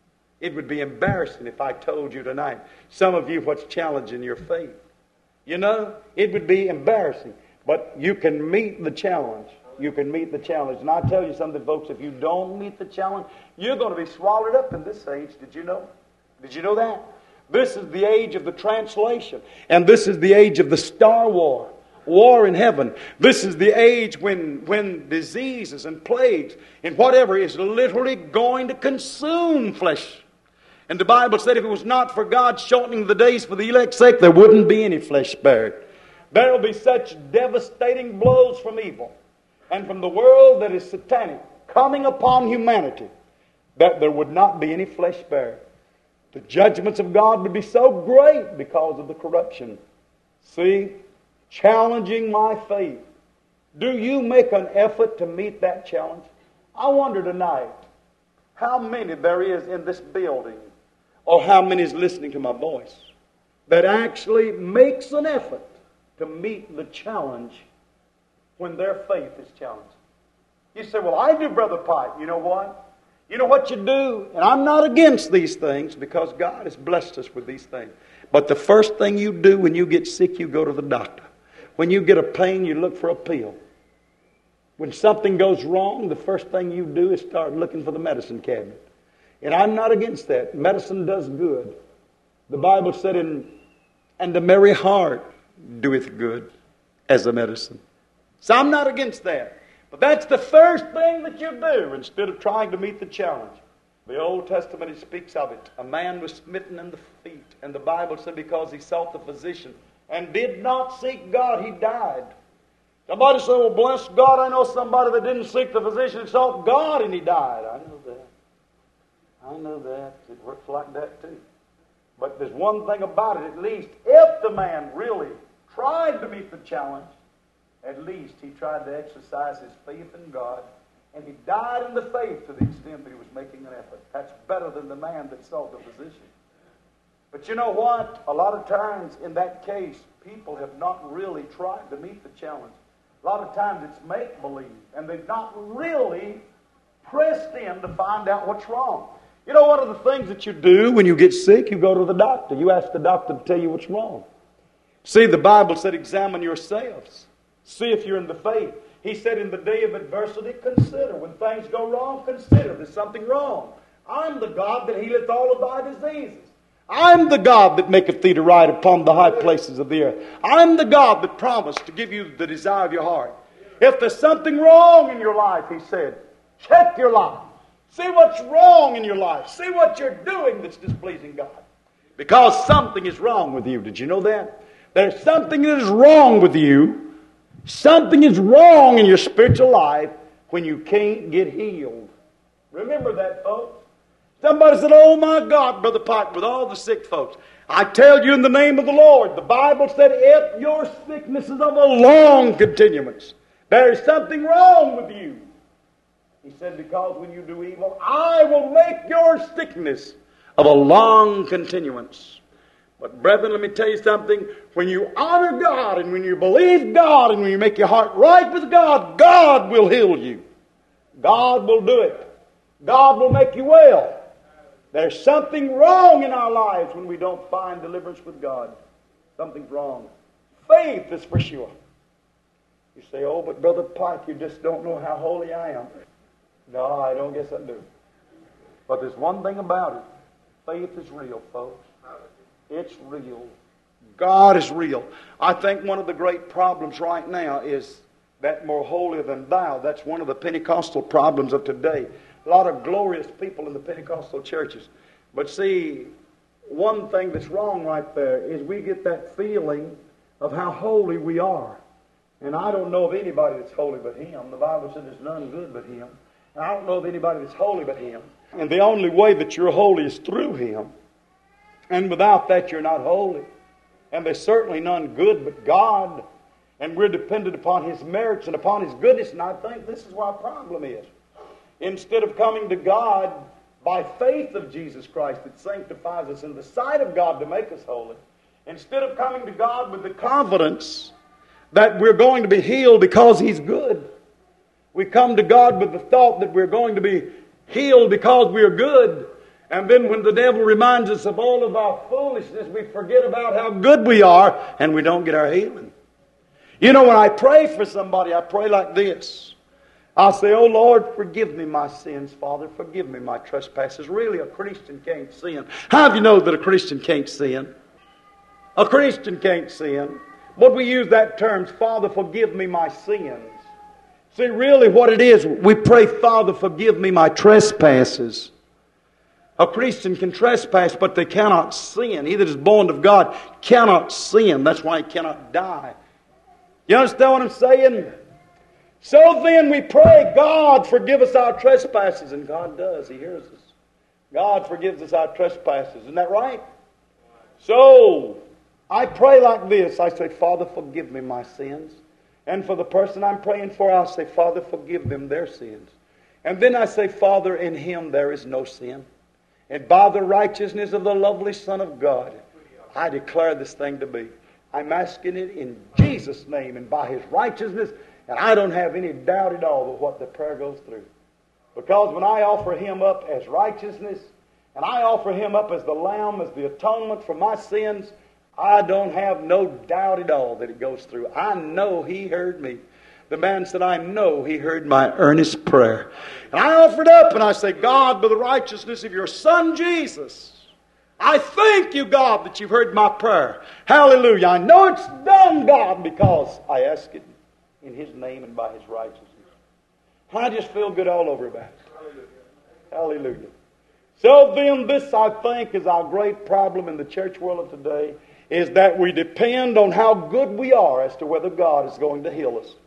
It would be embarrassing if I told you tonight, some of you, what's challenging your faith. You know, it would be embarrassing. But you can meet the challenge. You can meet the challenge. And I tell you something, folks, if you don't meet the challenge, you're going to be swallowed up in this age. Did you know? Did you know that? This is the age of the translation. And this is the age of the Star War. War in heaven. This is the age when diseases and plagues and whatever is literally going to consume flesh. And the Bible said if it was not for God shortening the days for the elect's sake, there wouldn't be any flesh spared. There will be such devastating blows from evil and from the world that is satanic coming upon humanity that there would not be any flesh spared. The judgments of God would be so great because of the corruption. See? Challenging my faith. Do you make an effort to meet that challenge? I wonder tonight how many there is in this building or how many is listening to my voice that actually makes an effort to meet the challenge when their faith is challenged. You say, well, I do, Brother Pike. You know what? You know what you do? And I'm not against these things because God has blessed us with these things. But the first thing you do when you get sick, you go to the doctor. When you get a pain, you look for a pill. When something goes wrong, the first thing you do is start looking for the medicine cabinet. And I'm not against that. Medicine does good. The Bible said, and the merry heart doeth good as a medicine. So I'm not against that. But that's the first thing that you do instead of trying to meet the challenge. The Old Testament, it speaks of it. A man was smitten in the feet. And the Bible said because he sought the physician and did not seek God, he died. Somebody said, well, bless God, I know somebody that didn't seek the physician and sought God and he died. I know that. I know that. It works like that too. But there's one thing about it, at least, if the man really tried to meet the challenge, at least he tried to exercise his faith in God, and he died in the faith to the extent that he was making an effort. That's better than the man that sought the physician. But you know what? A lot of times in that case, people have not really tried to meet the challenge. A lot of times it's make-believe, and they've not really pressed in to find out what's wrong. You know, one of the things that you do when you get sick, you go to the doctor. You ask the doctor to tell you what's wrong. See, the Bible said, examine yourselves. See if you're in the faith. He said, in the day of adversity, consider. When things go wrong, consider there's something wrong. I'm the God that healeth all of thy diseases. I'm the God that maketh thee to ride upon the high places of the earth. I'm the God that promised to give you the desire of your heart. If there's something wrong in your life, he said, check your life. See what's wrong in your life. See what you're doing that's displeasing God. Because something is wrong with you. Did you know that? There's something that is wrong with you. Something is wrong in your spiritual life when you can't get healed. Remember that, folks. Somebody said, oh my God, Brother Pike, with all the sick folks. I tell you in the name of the Lord, the Bible said, if your sickness is of a long continuance, there is something wrong with you. He said, because when you do evil, I will make your sickness of a long continuance. But brethren, let me tell you something. When you honor God and when you believe God and when you make your heart right with God, God will heal you. God will do it. God will make you well. There's something wrong in our lives when we don't find deliverance with God. Something's wrong. Faith is for sure. You say, oh, but Brother Pike, you just don't know how holy I am. No, I don't guess I do. But there's one thing about it. Faith is real, folks. It's real. God is real. I think one of the great problems right now is that more holier than thou. That's one of the Pentecostal problems of today. A lot of glorious people in the Pentecostal churches. But see, one thing that's wrong right there is we get that feeling of how holy we are. And I don't know of anybody that's holy but Him. The Bible says there's none good but Him. And I don't know of anybody that's holy but Him. And the only way that you're holy is through Him. And without that, you're not holy. And there's certainly none good but God. And we're dependent upon His merits and upon His goodness. And I think this is where our problem is. Instead of coming to God by faith of Jesus Christ that sanctifies us in the sight of God to make us holy, instead of coming to God with the confidence that we're going to be healed because He's good, we come to God with the thought that we're going to be healed because we're good. And then when the devil reminds us of all of our foolishness, we forget about how good we are and we don't get our healing. You know, when I pray for somebody, I pray like this. I'll say, "Oh Lord, forgive me my sins, Father. Forgive me my trespasses." Really, a Christian can't sin. How do you know that a Christian can't sin? A Christian can't sin. But we use that term, "Father, forgive me my sins." See, really what it is, we pray, "Father, forgive me my trespasses." A Christian can trespass, but they cannot sin. He that is born of God cannot sin. That's why he cannot die. You understand what I'm saying? So then we pray, "God, forgive us our trespasses." And God does. He hears us. God forgives us our trespasses. Isn't that right? So I pray like this. I say, "Father, forgive me my sins." And for the person I'm praying for, I'll say, "Father, forgive them their sins." And then I say, "Father, in Him there is no sin. And by the righteousness of the lovely Son of God, I declare this thing to be." I'm asking it in Jesus' name and by His righteousness. And I don't have any doubt at all of what the prayer goes through. Because when I offer Him up as righteousness, and I offer Him up as the Lamb, as the atonement for my sins, I don't have no doubt at all that it goes through. I know He heard me. The man said, "I know He heard my earnest prayer." And I offer it up and I say, "God, by the righteousness of your Son Jesus, I thank you, God, that you've heard my prayer. Hallelujah. I know it's done, God, because I ask it in His name and by His righteousness." I just feel good all over about it. Hallelujah. So then, this, I think, is our great problem in the church world of today, is that we depend on how good we are as to whether God is going to heal us.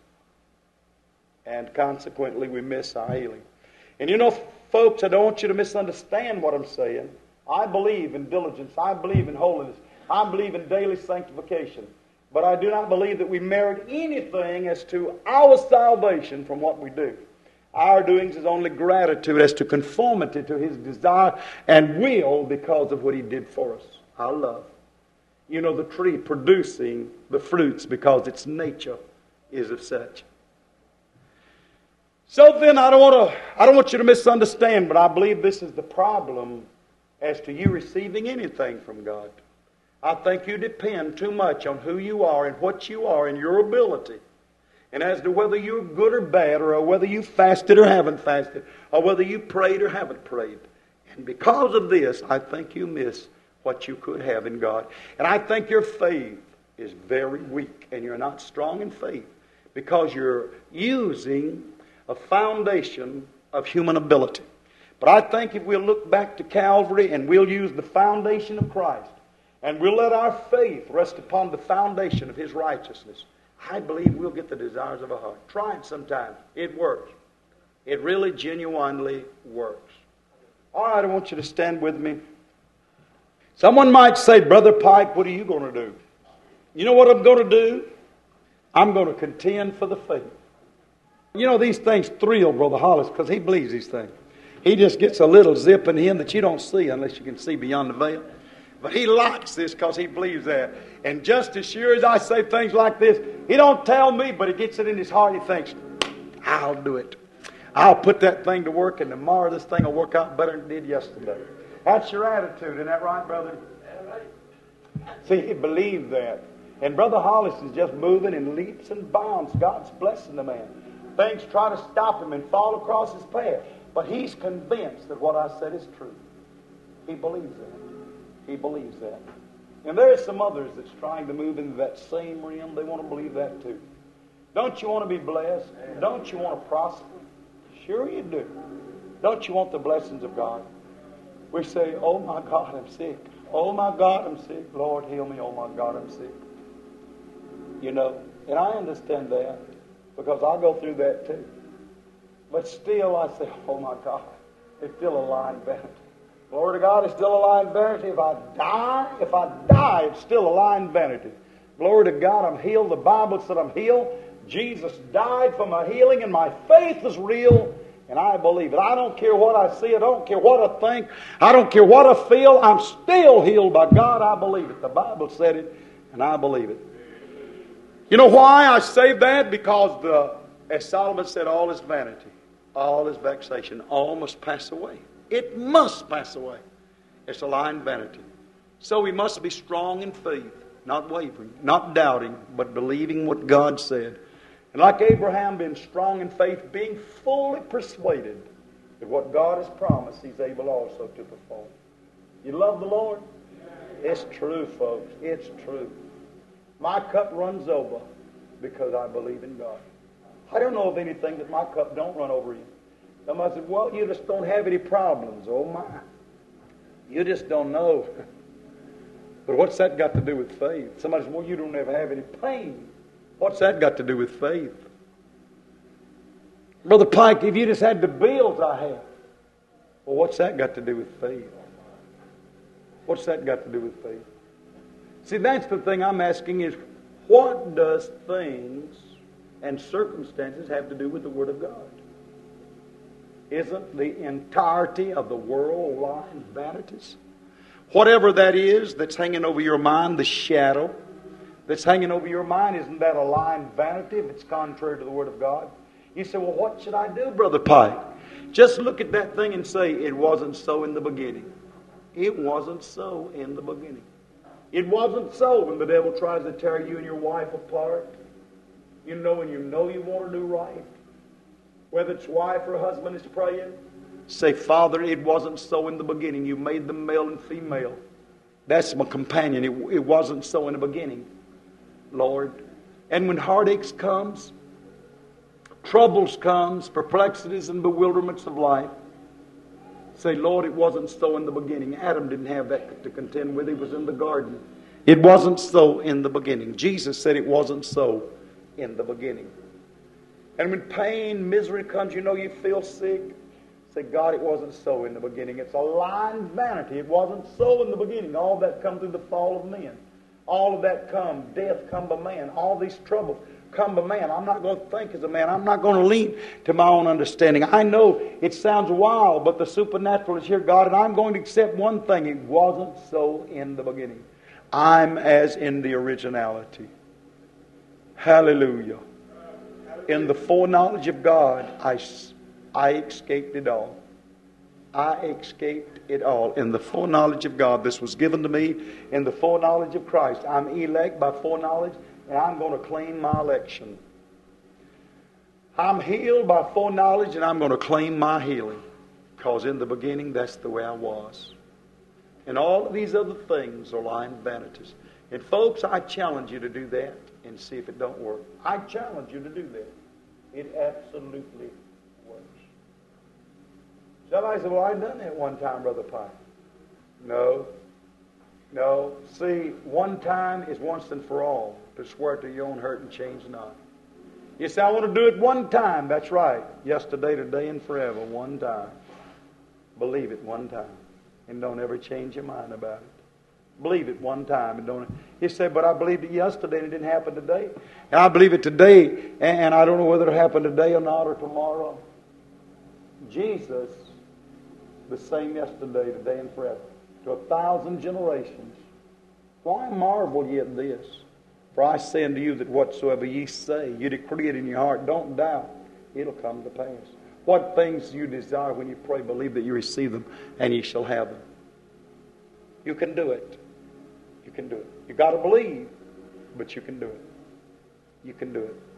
And consequently, we miss our healing. And you know, folks, I don't want you to misunderstand what I'm saying. I believe in diligence. I believe in holiness. I believe in daily sanctification. But I do not believe that we merit anything as to our salvation from what we do. Our doings is only gratitude as to conformity to His desire and will because of what He did for us. Our love. You know, the tree producing the fruits because its nature is of such. So then, I don't want you to misunderstand, but I believe this is the problem as to you receiving anything from God. I think you depend too much on who you are and what you are and your ability. And as to whether you're good or bad, or whether you fasted or haven't fasted, or whether you prayed or haven't prayed. And because of this, I think you miss what you could have in God. And I think your faith is very weak, and you're not strong in faith because you're using a foundation of human ability. But I think if we'll look back to Calvary and we'll use the foundation of Christ, and we'll let our faith rest upon the foundation of His righteousness, I believe we'll get the desires of our heart. Try it sometime. It works. It really genuinely works. All right, I want you to stand with me. Someone might say, "Brother Pike, what are you going to do?" You know what I'm going to do? I'm going to contend for the faith. You know, these things thrill Brother Hollis because he believes these things. He just gets a little zip in him that you don't see unless you can see beyond the veil. But he likes this because he believes that. And just as sure as I say things like this, he don't tell me, but he gets it in his heart. He thinks, "I'll do it. I'll put that thing to work, and tomorrow this thing will work out better than it did yesterday." That's your attitude. Isn't that right, brother? See, he believed that. And Brother Hollis is just moving in leaps and bounds. God's blessing the man. Things try to stop him and fall across his path. But he's convinced that what I said is true. He believes that. He believes that. And there are some others that's trying to move into that same realm. They want to believe that too. Don't you want to be blessed? Don't you want to prosper? Sure you do. Don't you want the blessings of God? We say, oh my God, I'm sick. Oh my God, I'm sick. Lord, heal me. Oh my God, I'm sick. You know, and I understand that because I go through that too. But still I say, oh my God, it's still a lying vanity. Glory to God, it's still a lying vanity. If I die, it's still a lying vanity. Glory to God, I'm healed. The Bible said I'm healed. Jesus died for my healing, and my faith is real, and I believe it. I don't care what I see. I don't care what I think. I don't care what I feel. I'm still healed by God. I believe it. The Bible said it, and I believe it. You know why I say that? Because as Solomon said, all is vanity. All is vexation. All must pass away. It must pass away. It's a lying vanity. So we must be strong in faith, not wavering, not doubting, but believing what God said. And like Abraham, being strong in faith, being fully persuaded that what God has promised, He's able also to perform. You love the Lord? It's true, folks. It's true. My cup runs over because I believe in God. I don't know of anything that my cup don't run over in. Somebody said, well, you just don't have any problems. Oh, my. You just don't know. But what's that got to do with faith? Somebody said, well, you don't ever have any pain. What's that got to do with faith? Brother Pike, if you just had the bills I have, well, what's that got to do with faith? What's that got to do with faith? See, that's the thing I'm asking is, what does things and circumstances have to do with the Word of God? Isn't the entirety of the world lying vanities? Whatever that is that's hanging over your mind, the shadow that's hanging over your mind, isn't that a lying vanity if it's contrary to the Word of God? You say, well, what should I do, Brother Pike? Just look at that thing and say, it wasn't so in the beginning. It wasn't so in the beginning. It wasn't so when the devil tries to tear you and your wife apart. You know when you want to do right. Whether it's wife or husband is praying, say, Father, it wasn't so in the beginning. You made them male and female. That's my companion. It wasn't so in the beginning, Lord. And when heartaches comes, troubles comes, perplexities and bewilderments of life, say, Lord, it wasn't so in the beginning. Adam didn't have that to contend with. He was in the garden. It wasn't so in the beginning. Jesus said it wasn't so in the beginning. And when pain, misery comes, you feel sick, say, God, it wasn't so in the beginning. It's a lying vanity. It wasn't so in the beginning. All that come through the fall of men. All of that come, death come by man. All these troubles come by man. I'm not going to think as a man. I'm not going to lean to my own understanding. I know it sounds wild, but the supernatural is here, God, and I'm going to accept one thing. It wasn't so in the beginning. I'm as in the originality. Hallelujah. In the foreknowledge of God, I escaped it all. I escaped it all. In the foreknowledge of God, this was given to me in the foreknowledge of Christ. I'm elect by foreknowledge, and I'm going to claim my election. I'm healed by foreknowledge, and I'm going to claim my healing. Because in the beginning, that's the way I was. And all of these other things are lying vanities. And folks, I challenge you to do that and see if it don't work. I challenge you to do that. It absolutely works. Somebody said, well, I've done that one time, Brother Pike. No. See, one time is once and for all. To swear to your own hurt and change not. You say, I want to do it one time. That's right. Yesterday, today, and forever. One time. Believe it one time. And don't ever change your mind about it. Believe it one time and don't. He said, but I believed it yesterday and it didn't happen today. And I believe it today and I don't know whether it'll happen today or not or tomorrow. Jesus, the same yesterday, today, and forever. To 1,000 generations. Why marvel ye at this? For I say unto you that whatsoever ye say, you decree it in your heart, don't doubt, it'll come to pass. What things you desire when you pray, believe that you receive them and ye shall have them. You can do it. You can do it. You got to believe, but you can do it. You can do it.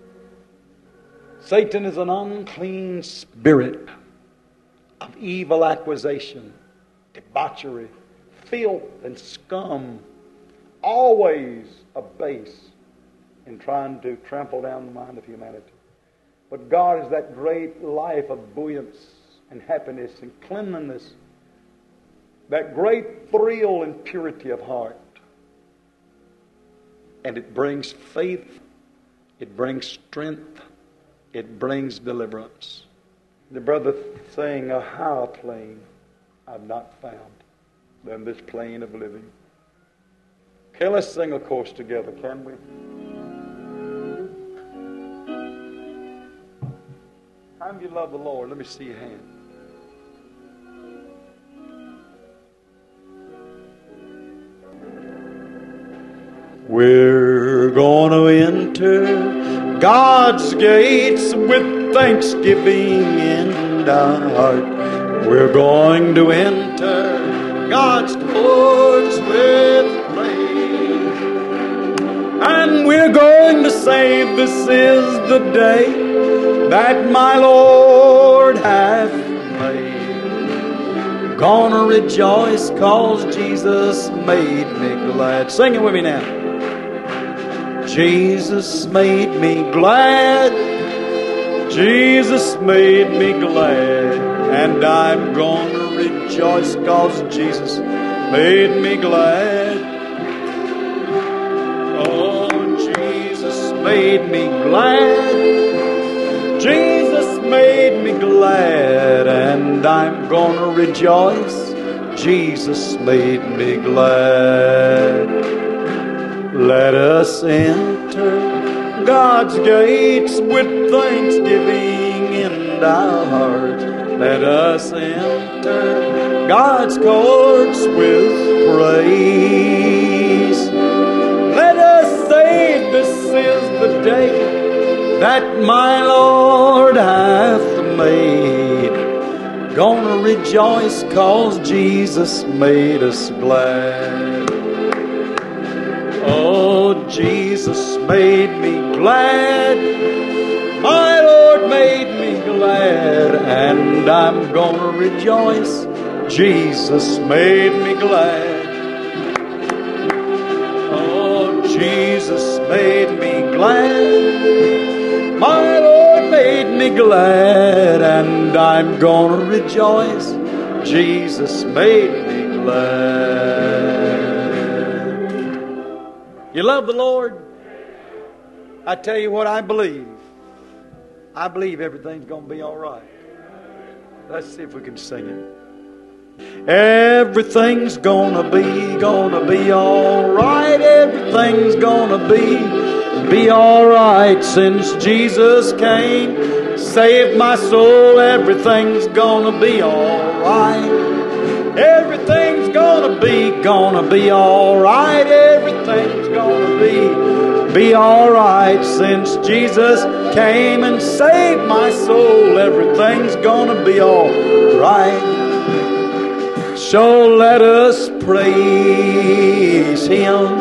Satan is an unclean spirit of evil accusation debauchery, filth, and scum, always abase in trying to trample down the mind of humanity. But God is that great life of buoyance and happiness and cleanliness, that great thrill and purity of heart. And it brings faith, it brings strength, it brings deliverance. The brother saying, a higher plane I've not found than this plane of living. Okay, let's sing a chorus together, can we? How many of you love the Lord? Let me see your hand. We're going to enter God's gates with thanksgiving in our heart. We're going to enter God's courts with praise. And we're going to say, this is the day that my Lord hath made. Gonna rejoice 'cause Jesus made me glad. Sing it with me now. Jesus made me glad. Jesus made me glad. And I'm gonna rejoice 'cause Jesus made me glad. Oh, Jesus made me glad. Jesus made me glad, and I'm gonna rejoice. Jesus made me glad. Let us enter God's gates with thanksgiving in our heart. Let us enter God's courts with praise. Let us say, this is the day that my Lord hath made. Gonna rejoice 'cause Jesus made us glad. Oh, Jesus made me glad. My Lord made me glad. And I'm gonna rejoice. Jesus made me glad. Oh, Jesus made me glad. My Lord made me glad, and I'm gonna rejoice. Jesus made me glad. You love the Lord? I tell you what I believe. I believe everything's gonna be all right. Let's see if we can sing it. Everything's gonna be all right. Everything's gonna be all right since Jesus came, saved my soul. Everything's gonna be all right. Everything's gonna be all right. Everything's gonna be all right since Jesus came and saved my soul. Everything's gonna be all right. So let us praise Him.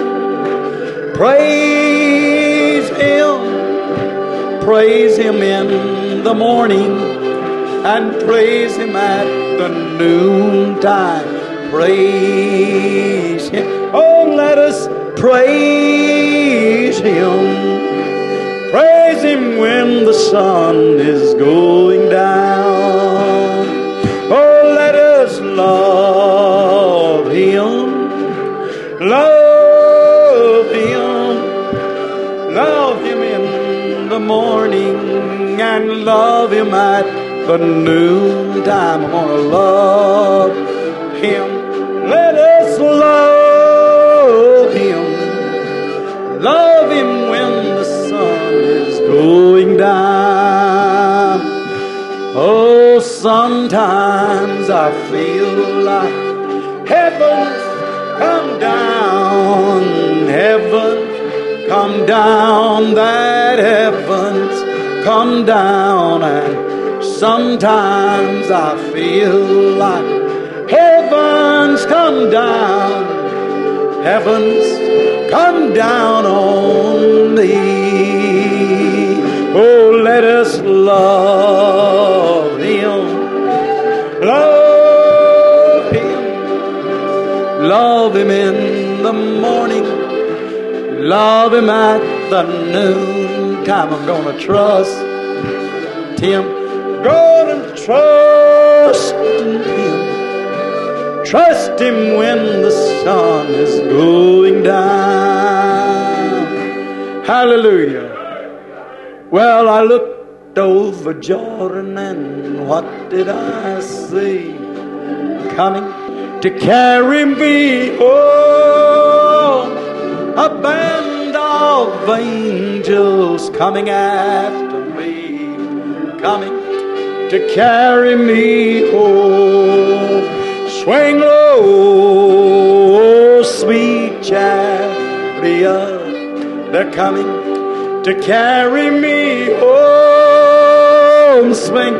Praise Him. Praise Him in the morning and praise Him at the noontime. Praise Him. Oh, let us praise Him. Praise Him when the sun is going down. Oh, let us love Him. Love Him. Love Him in the morning and love Him at the noontime. I'm gonna love Him. Let us love Him. Love Him when the sun is going down. Oh, sometimes I feel like heaven's come down. Heaven come down, that heavens come down. And sometimes I feel like heavens come down. Heavens come down on me. Oh, let us love Him. Love Him. Love Him in the morning, love Him at the noontime. I'm gonna trust Him, gonna trust Him. Trust Him when the sun is going down. Hallelujah. Well, I looked over Jordan, and what did I see? Coming to carry me home, a band of angels coming after me, coming to carry me home. Swing low, sweet chariot, they're coming to carry me home. Swing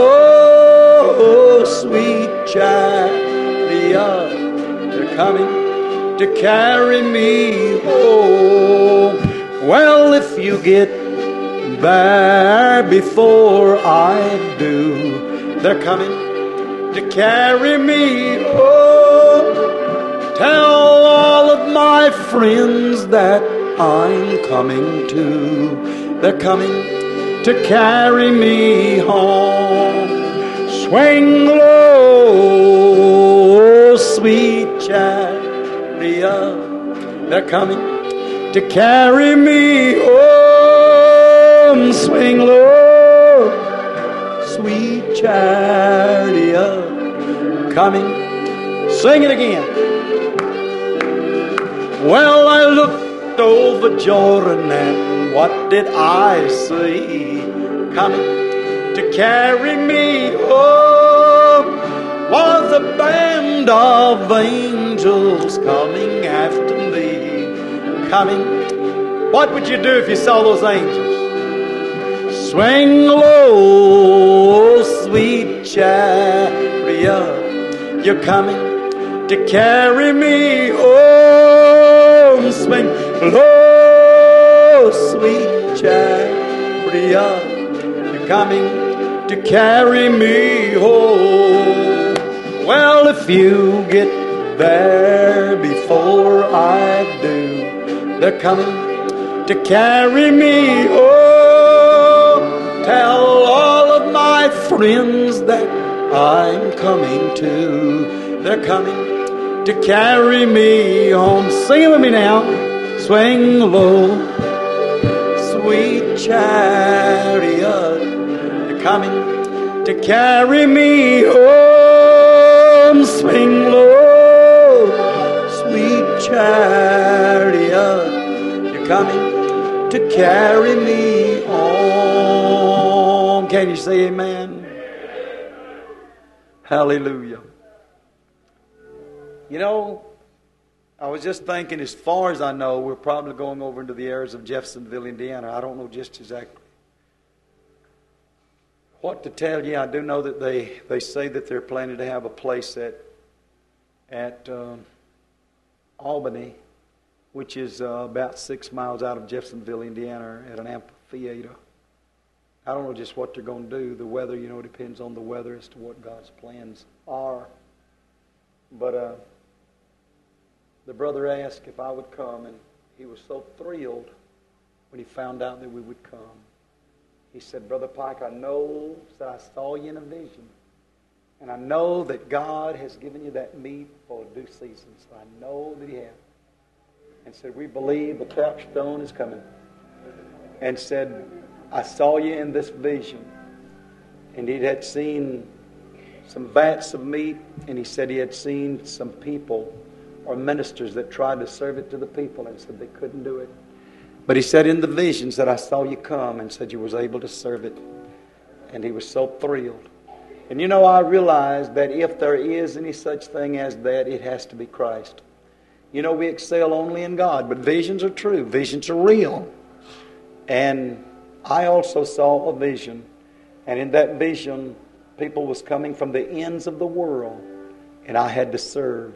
low, sweet chariot, they're coming to carry me home. Well, if you get there before I do, they're coming to carry me home. Tell all of my friends that I'm coming too. They're coming to carry me home. Swing low, sweet chariot, they're coming to carry me home. Swing low, sweet chariot, coming. Sing it again. Well, I looked over Jordan, and what did I see? Coming to carry me home was a band of angels coming after me, coming. What would you do if you saw those angels? Swing low, sweet chariot, you're coming to carry me home. Swing low, sweet chariot, you're coming to carry me home. Well, if you get there before I do, they're coming to carry me home. Tell all of my friends that I'm coming too. They're coming to carry me home. Sing it with me now. Swing low, sweet chariot, you're coming to carry me home. Swing low, sweet chariot, you're coming to carry me home. Can you say amen? Hallelujah. You know, I was just thinking, as far as I know, we're probably going over into the areas of Jeffersonville, Indiana. I don't know just exactly what to tell you. I do know that they say that they're planning to have a place at Albany, which is about 6 miles out of Jeffersonville, Indiana, at an amphitheater. I don't know just what they're going to do. The weather, you know, depends on the weather as to what God's plans are. But the brother asked if I would come, and he was so thrilled when he found out that we would come. He said, Brother Pike, I know that I saw you in a vision, and I know that God has given you that meat for a due season. So I know that He has. And said, we believe the capstone is coming. And said, I saw you in this vision. And he had seen some vats of meat, and he said he had seen some people or ministers that tried to serve it to the people and said they couldn't do it. But he said in the visions that I saw you come, and said you was able to serve it. And he was so thrilled. And you know, I realized that if there is any such thing as that, it has to be Christ. You know, we excel only in God, but visions are true. Visions are real. And I also saw a vision. And in that vision, people was coming from the ends of the world. And I had to serve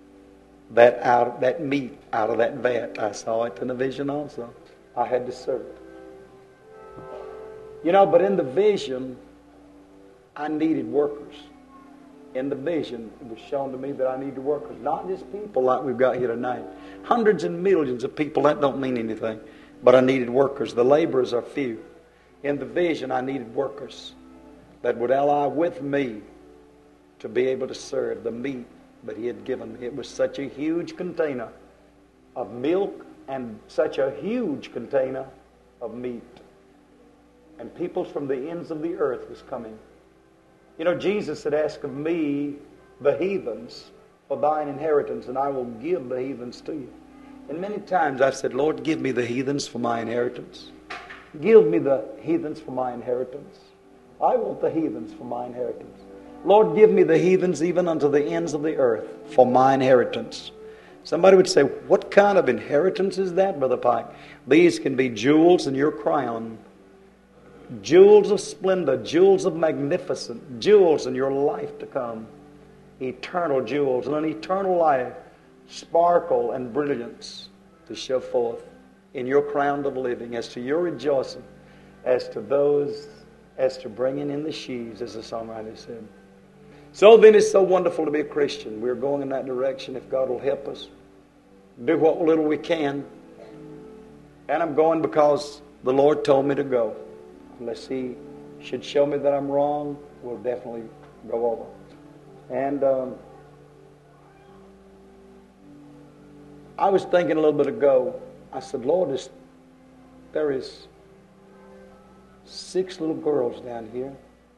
that meat out of that vat. I saw it in the vision also. I had to serve it. You know, but in the vision, I needed workers. In the vision, it was shown to me that I needed workers, not just people like we've got here tonight. Hundreds and millions of people, that don't mean anything. But I needed workers. The laborers are few. In the vision, I needed workers that would ally with me to be able to serve the meat that He had given me. It was such a huge container of milk and such a huge container of meat. And people from the ends of the earth was coming. You know, Jesus had asked of me the heathens for thine inheritance, and I will give the heathens to you. And many times I've said, Lord, give me the heathens for my inheritance. Give me the heathens for my inheritance. I want the heathens for my inheritance. Lord, give me the heathens even unto the ends of the earth for my inheritance. Somebody would say, what kind of inheritance is that, Brother Pike? These can be jewels in your crown. Jewels of splendor, jewels of magnificence, jewels in your life to come. Eternal jewels and an eternal life, sparkle and brilliance to show forth in your crown of living, as to your rejoicing, as to those, as to bringing in the sheaves, as the songwriter said. So then it's so wonderful to be a Christian. We're going in that direction if God will help us. Do what little we can. And I'm going because the Lord told me to go. Unless He should show me that I'm wrong, we'll definitely go over. And I was thinking a little bit ago, I said, Lord, there is 6 little girls down here.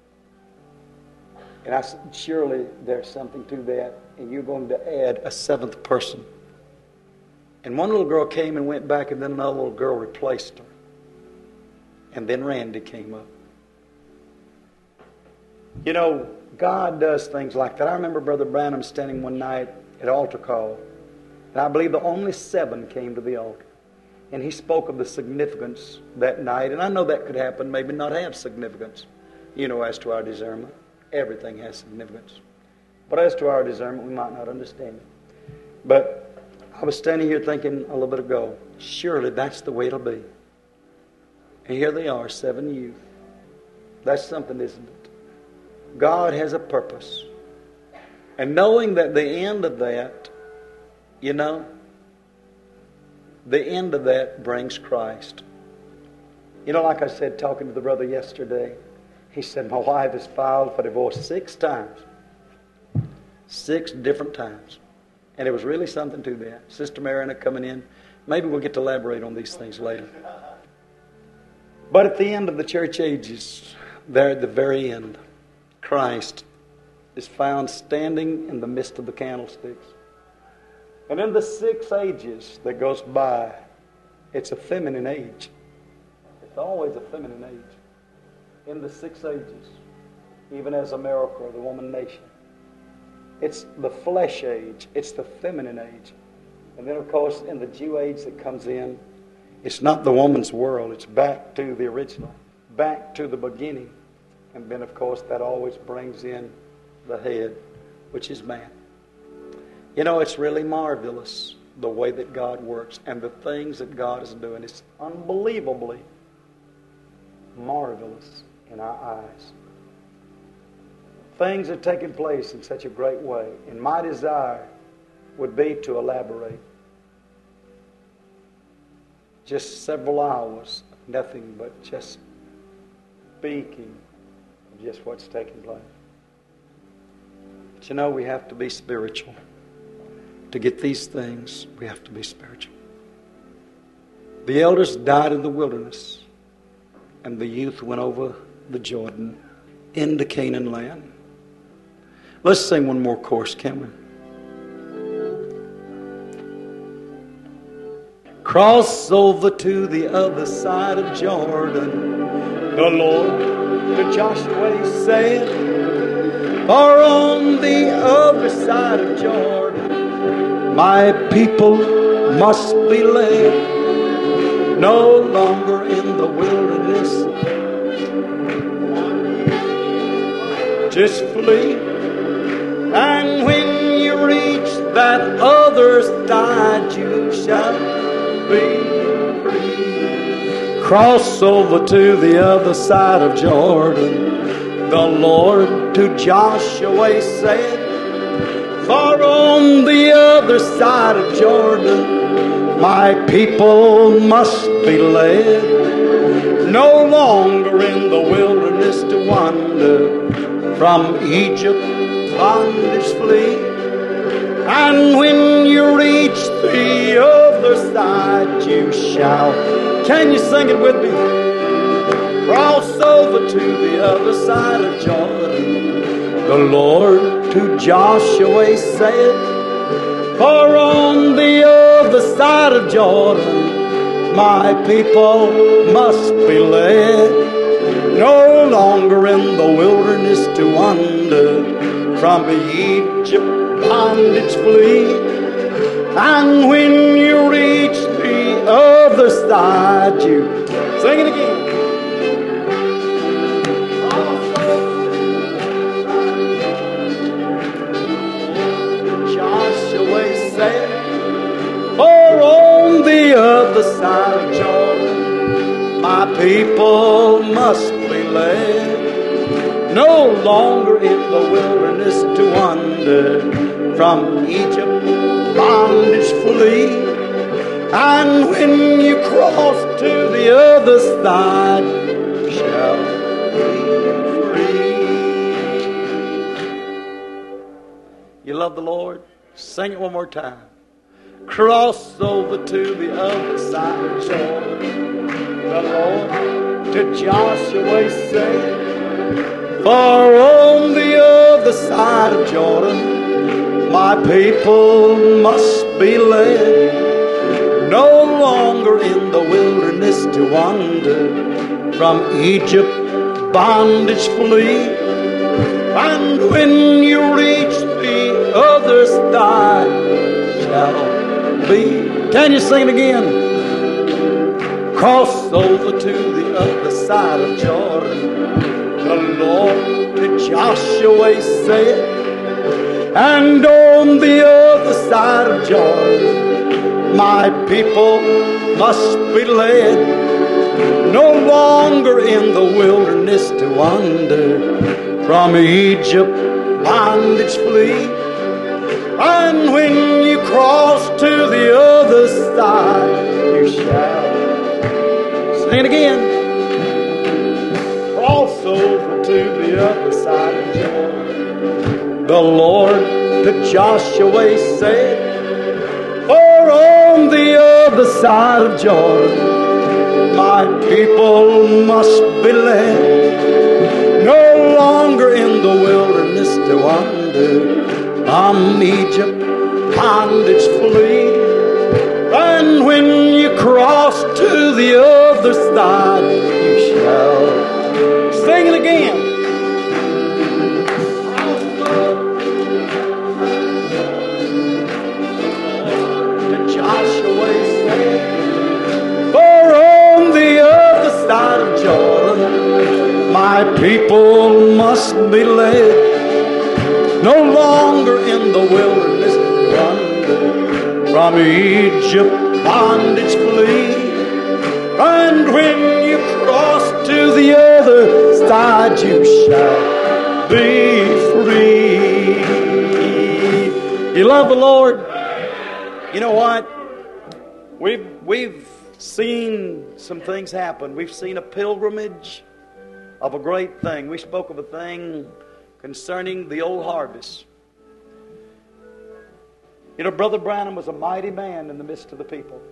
And I said, surely there's something to that, and you're going to add a 7th person. And one little girl came and went back, and then another little girl replaced her. And then Randy came up. You know, God does things like that. I remember Brother Branham standing one night at altar call, and I believe the only 7 came to the altar. And he spoke of the significance that night, and I know that could happen, maybe not have significance, you know, as to our discernment. Everything has significance. But as to our discernment, we might not understand it. But I was standing here thinking a little bit ago, surely that's the way it'll be. And here they are, 7 youth. That's something, isn't it? God has a purpose. And knowing that the end of that, you know, the end of that brings Christ. You know, like I said, talking to the brother yesterday, he said, my wife has filed for divorce 6 times. 6 different times. And it was really something to that. Sister Mariana coming in. Maybe we'll get to elaborate on these things later. But at the end of the church ages, there at the very end, Christ is found standing in the midst of the candlesticks. And in the 6 ages that goes by, it's a feminine age. It's always a feminine age. In the 6 ages, even as America, the woman nation, it's the flesh age. It's the feminine age. And then, of course, in the Jew age that comes in, it's not the woman's world. It's back to the original, back to the beginning. And then, of course, that always brings in the head, which is man. You know, it's really marvelous the way that God works and the things that God is doing. It's unbelievably marvelous in our eyes. Things are taking place in such a great way. And my desire would be to elaborate. Just several hours, nothing but just speaking of just what's taking place. But you know, we have to be spiritual. To get these things, we have to be spiritual. The elders died in the wilderness, and the youth went over the Jordan into Canaan land. Let's sing one more chorus, can we? Cross over to the other side of Jordan, the Lord to Joshua said, for on the other side of Jordan, my people must be led, no longer in the wilderness. Just flee, and when you reach that other side, you shall be free. Cross over to the other side of Jordan, The Lord to Joshua said, "For on the other side of Jordan, my people must be led, no longer in the wilderness to wander, from Egypt bondage flee. And when you reach the other side, you shall," can you sing it with me? "Cross over to the other side of Jordan." The Lord to Joshua said, "For on the other side of Jordan, my people must be led, no longer in the wilderness to wander, from Egypt bondage flee. And when you reach the other side," you sing it again. Joshua said, "For on the other side of Jordan, my people must be led, no longer in the wilderness to wander, from Egypt bondage flee. And when you cross to the other side, you shall be free." You love the Lord? Sing it one more time. Cross over to the other side of Jordan. The Lord to Joshua said, "For on the other side of Jordan, my people must be led, no longer in the wilderness to wander, from Egypt bondage flee. And when you reach the other side, shall be," can you sing it again? "Cross over to the other side of Jordan." The Lord to Joshua said, "And on the other side of Jordan, my people must be led, no longer in the wilderness to wander, from Egypt bondage flee. And when you cross to the other side, you shall," sing it again, "cross over to the other side of Jordan." The Lord to Joshua said, "For on the other side of Jordan, my people must be led, no longer in the wilderness to wander, from Egypt bondage flee. And when you cross to the other side, you shall," sing it again, to Joshua said, "For on the other side of Jordan, my people must be led, no longer in the wilderness to wander, from Egypt bondage flee. And when you cross to the other side, you shall be free." You love the Lord? You know what? We've seen some things happen. We've seen a pilgrimage of a great thing. We spoke of a thing concerning the old harvest. You know, Brother Branham was a mighty man in the midst of the people.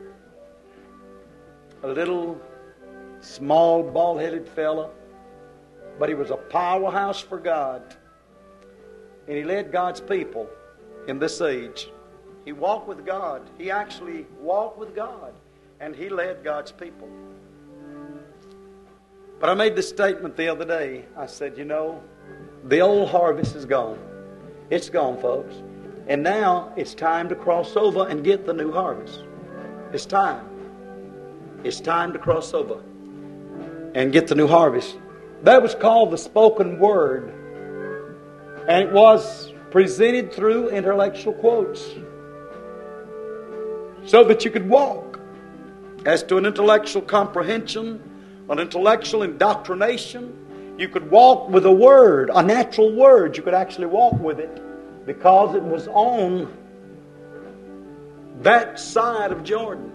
A little, small, bald-headed fella, but he was a powerhouse for God. And he led God's people in this age. He walked with God. He actually walked with God, and he led God's people. But I made this statement the other day. I said, you know, the old harvest is gone. It's gone, folks. And now it's time to cross over and get the new harvest. It's time. It's time to cross over and get the new harvest. That was called the spoken word. And it was presented through intellectual quotes, so that you could walk as to an intellectual comprehension, an intellectual indoctrination, You could walk with a word, a natural word. You could actually walk with it because it was on that side of Jordan.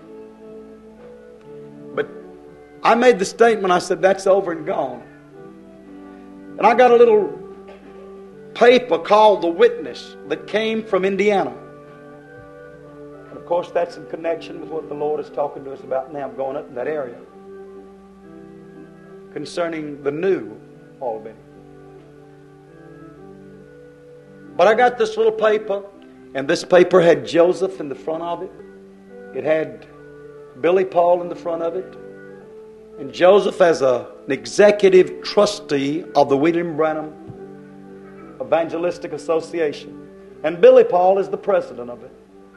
But I made the statement, I said, that's over and gone. And I got a little paper called The Witness that came from Indiana. And of course, that's in connection with what the Lord is talking to us about now, going up in that area, concerning the new Albany. But I got this little paper, and this paper had Joseph in the front of it. It had Billy Paul in the front of it. And Joseph as an executive trustee of the William Branham Evangelistic Association. And Billy Paul is the president of it.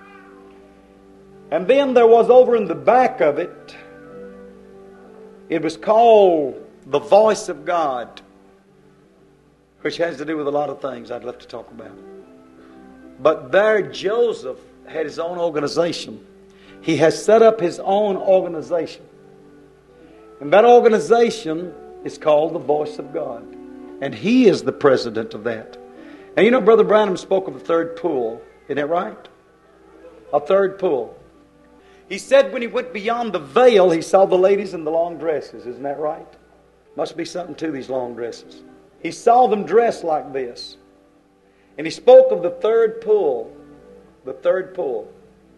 And then there was over in the back of it, it was called The Voice of God, which has to do with a lot of things I'd love to talk about. But there Joseph had his own organization. He has set up his own organization. And that organization is called The Voice of God. And he is the president of that. And you know, Brother Branham spoke of a third pool. Isn't that right? A third pool. He said when he went beyond the veil, he saw the ladies in the long dresses. Isn't that right? Must be something to these long dresses. He saw them dressed like this. And he spoke of the third pool. The third pool.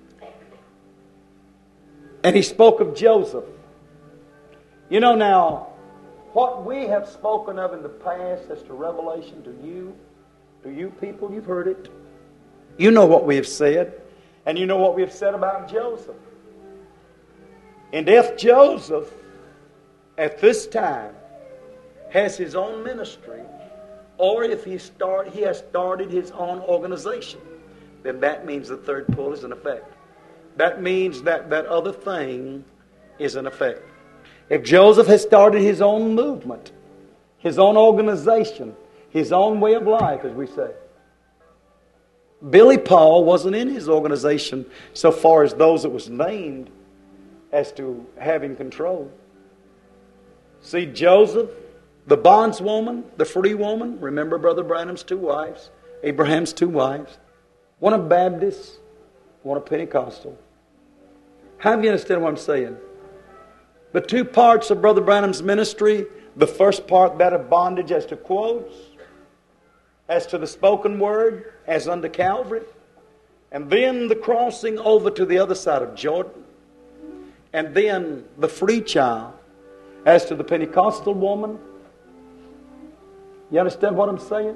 And he spoke of Joseph. You know now, what we have spoken of in the past as to revelation to you people, you've heard it. You know what we have said. And you know what we have said about Joseph. And if Joseph, at this time, has his own ministry, or if he has started his own organization, then that means the third pull is in effect. That means that other thing is in effect. If Joseph has started his own movement, his own organization, his own way of life, as we say, Billy Paul wasn't in his organization so far as those that was named as to having control. See, Joseph, the bondswoman, the free woman, remember Brother Branham's two wives, Abraham's two wives, one a Baptist, one a Pentecostal. How do you understand what I'm saying? The two parts of Brother Branham's ministry, the first part, that of bondage as to quotes, as to the spoken word, as unto Calvary, and then the crossing over to the other side of Jordan, and then the free child, as to the Pentecostal woman. You understand what I'm saying?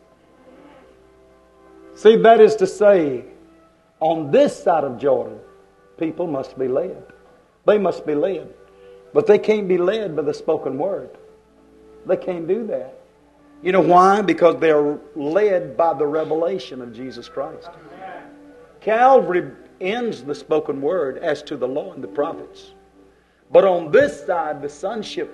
See, that is to say, on this side of Jordan, people must be led. They must be led. But they can't be led by the spoken word. They can't do that. You know why? Because they are led by the revelation of Jesus Christ. Calvary ends the spoken word as to the law and the prophets. But on this side, the sonship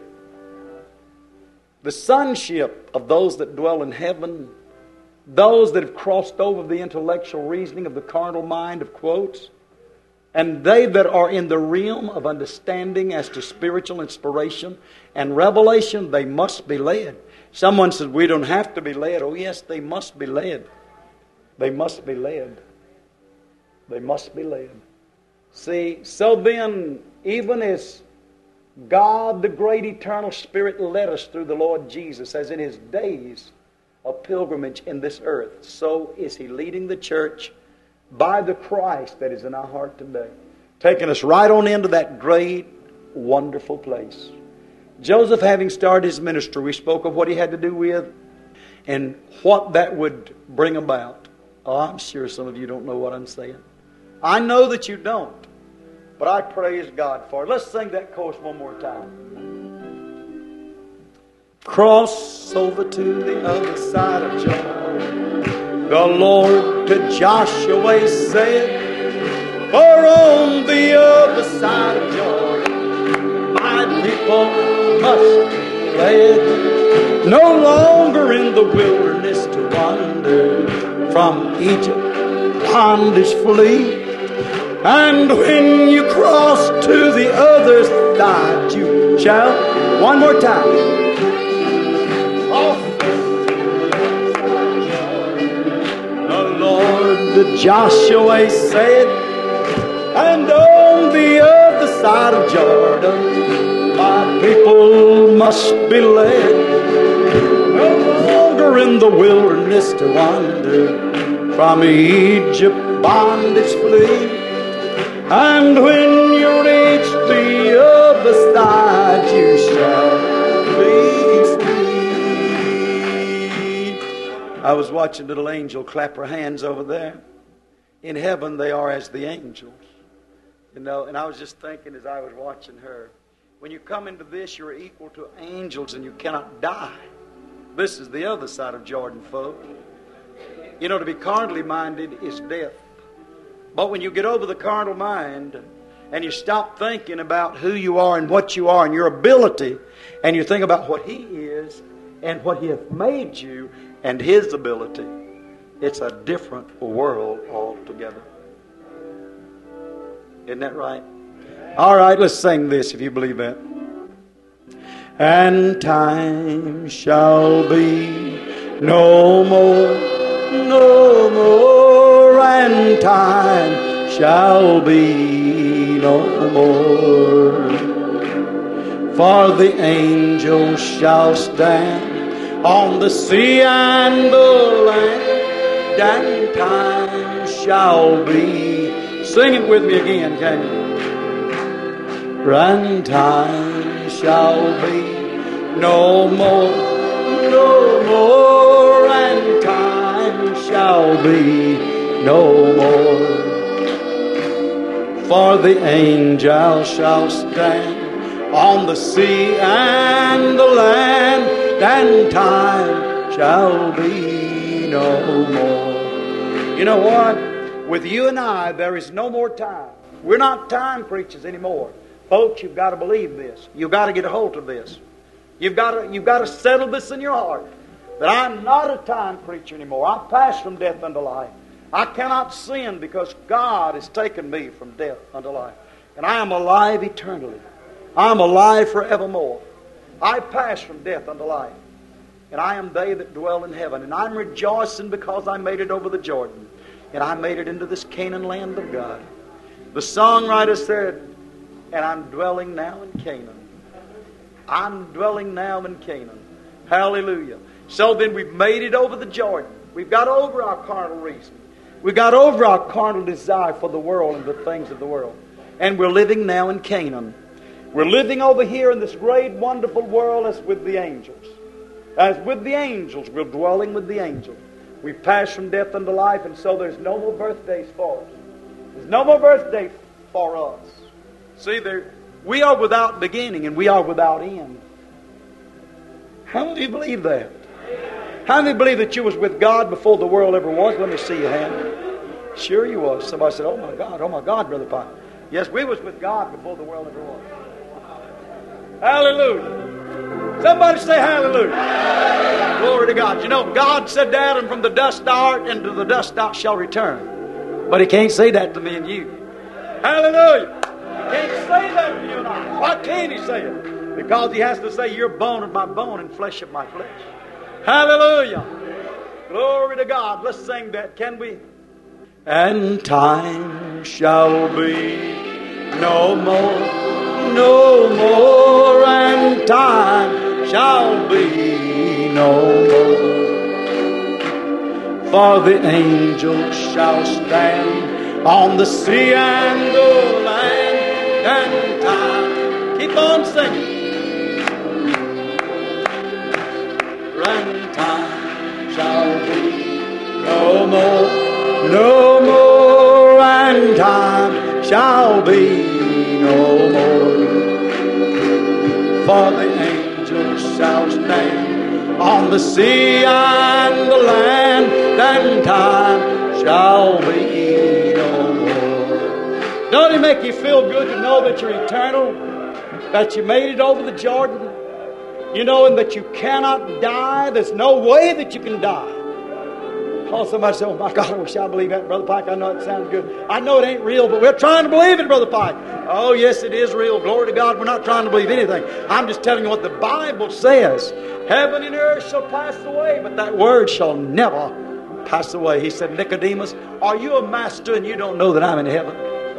of those that dwell in heaven, those that have crossed over the intellectual reasoning of the carnal mind of quotes, and they that are in the realm of understanding as to spiritual inspiration and revelation, they must be led. Someone said, we don't have to be led. Oh yes, they must be led. They must be led. They must be led. See, so then, even as God, the great eternal Spirit, led us through the Lord Jesus, as in His days of pilgrimage in this earth, so is He leading the church by the Christ that is in our heart today, taking us right on into that great, wonderful place. Joseph, having started his ministry, we spoke of what he had to do with and what that would bring about. Oh, I'm sure some of you don't know what I'm saying. I know that you don't, but I praise God for it. Let's sing that chorus one more time. Cross over to the other side of Jordan, the Lord to Joshua said, for on the other side of Jordan, my people must be led, no longer in the wilderness to wander, from Egypt bondage flee. And when you cross to the other side, you shall, one more time, Joshua said, and on the other side of Jordan, my people must be led, no longer in the wilderness to wander, from Egypt bondage flee. And when you reach the other side, you shall be free. I was watching a little angel clap her hands over there. In heaven, they are as the angels. You know, and I was just thinking as I was watching her, when you come into this, you're equal to angels and you cannot die. This is the other side of Jordan, folks. You know, to be carnally minded is death. But when you get over the carnal mind and you stop thinking about who you are and what you are and your ability, and you think about what He is and what He hath made you and His ability, it's a different world altogether. Isn't that right? All right, let's sing this if you believe that. And time shall be no more, no more, and time shall be no more. For the angels shall stand on the sea and the land, and time shall be. Sing it with me again, can you? And time shall be no more, no more, and time shall be no more. For the angels shall stand on the sea and the land, and time shall be no more. You know what? With you and I, there is no more time. We're not time preachers anymore. Folks, you've got to believe this. You've got to get a hold of this. You've got to settle this in your heart. That I'm not a time preacher anymore. I've passed from death unto life. I cannot sin because God has taken me from death unto life. And I am alive eternally. I am alive forevermore. I passed from death unto life. And I am they that dwell in heaven. And I'm rejoicing because I made it over the Jordan. And I made it into this Canaan land of God. The songwriter said, and I'm dwelling now in Canaan. I'm dwelling now in Canaan. Hallelujah. So then we've made it over the Jordan. We've got over our carnal reason. We've got over our carnal desire for the world and the things of the world. And we're living now in Canaan. We're living over here in this great, wonderful world as with the angels. As with the angels, we're dwelling with the angels. We've passed from death unto life, and so there's no more birthdays for us. There's no more birthday for us. See, we are without beginning and we are without end. How many of you believe that? How many believe that you was with God before the world ever was? Let me see your hand. Sure you was. Somebody said, oh my God, Brother Pike. Yes, we was with God before the world ever was. Hallelujah. Somebody say hallelujah. Glory to God. You know, God said to Adam, from the dust thou art, and to the dust thou shalt return. But He can't say that to me and you. Hallelujah. He can't say that to you and I. Why can't He say it? Because He has to say, you're bone of my bone and flesh of my flesh. Hallelujah. Glory to God. Let's sing that, can we? And time shall be no more, no more, and time shall be no more. For the angels shall stand on the sea and the land, and time. Keep on singing. And time shall be no more, no more, and time shall be no more. For the angels shall stand on the sea and the land, and time shall be no more. Don't it make you feel good to know that you're eternal? That you made it over the Jordan? You know, and that you cannot die. There's no way that you can die. Oh, somebody said, oh my God, I wish I believed that, Brother Pike. I know it sounds good. I know it ain't real, but we're trying to believe it, Brother Pike. Oh, yes, it is real. Glory to God. We're not trying to believe anything. I'm just telling you what the Bible says. Heaven and earth shall pass away, but that word shall never pass away. He said, Nicodemus, are you a master and you don't know that I'm in heaven?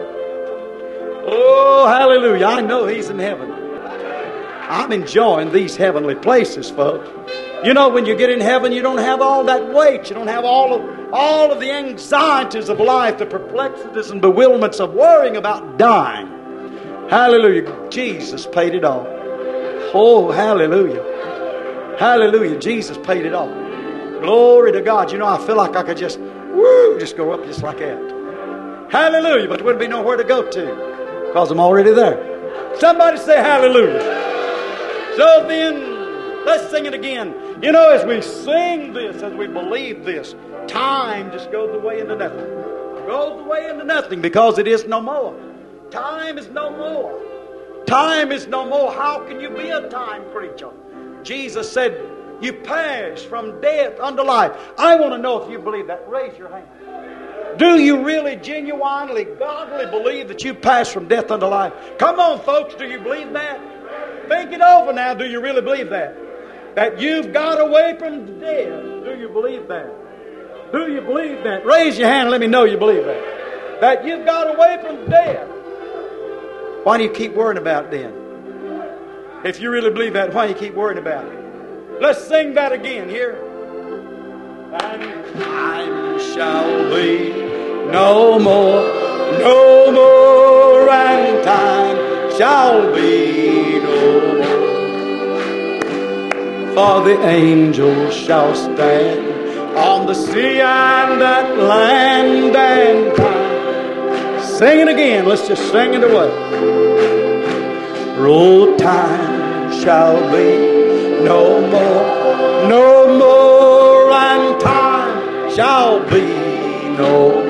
Oh, hallelujah. I know He's in heaven. I'm enjoying these heavenly places, folks. You know, when you get in heaven, you don't have all that weight. You don't have all of the anxieties of life, the perplexities and bewilderments of worrying about dying. Hallelujah. Jesus paid it all. Oh, hallelujah. Hallelujah. Jesus paid it all. Glory to God. You know, I feel like I could just go up just like that. Hallelujah. But there wouldn't be nowhere to go to because I'm already there. Somebody say hallelujah. So then, let's sing it again. You know, as we sing this, as we believe this, time just goes away into nothing. Goes away into nothing because it is no more. Time is no more. Time is no more. How can you be a time preacher? Jesus said, you pass from death unto life. I want to know if you believe that. Raise your hand. Do you really, genuinely, godly believe that you pass from death unto life? Come on, folks, do you believe that? Think it over now. Do you really believe that? That you've got away from death. Do you believe that? Do you believe that? Raise your hand and let me know you believe that. That you've got away from death. Why do you keep worrying about it then? If you really believe that, why do you keep worrying about it? Let's sing that again here. And time shall be no more, and time shall be no more. For the angels shall stand on the sea and that land and time. Sing it again. Let's just sing it away. Oh, time shall be no more, and time shall be no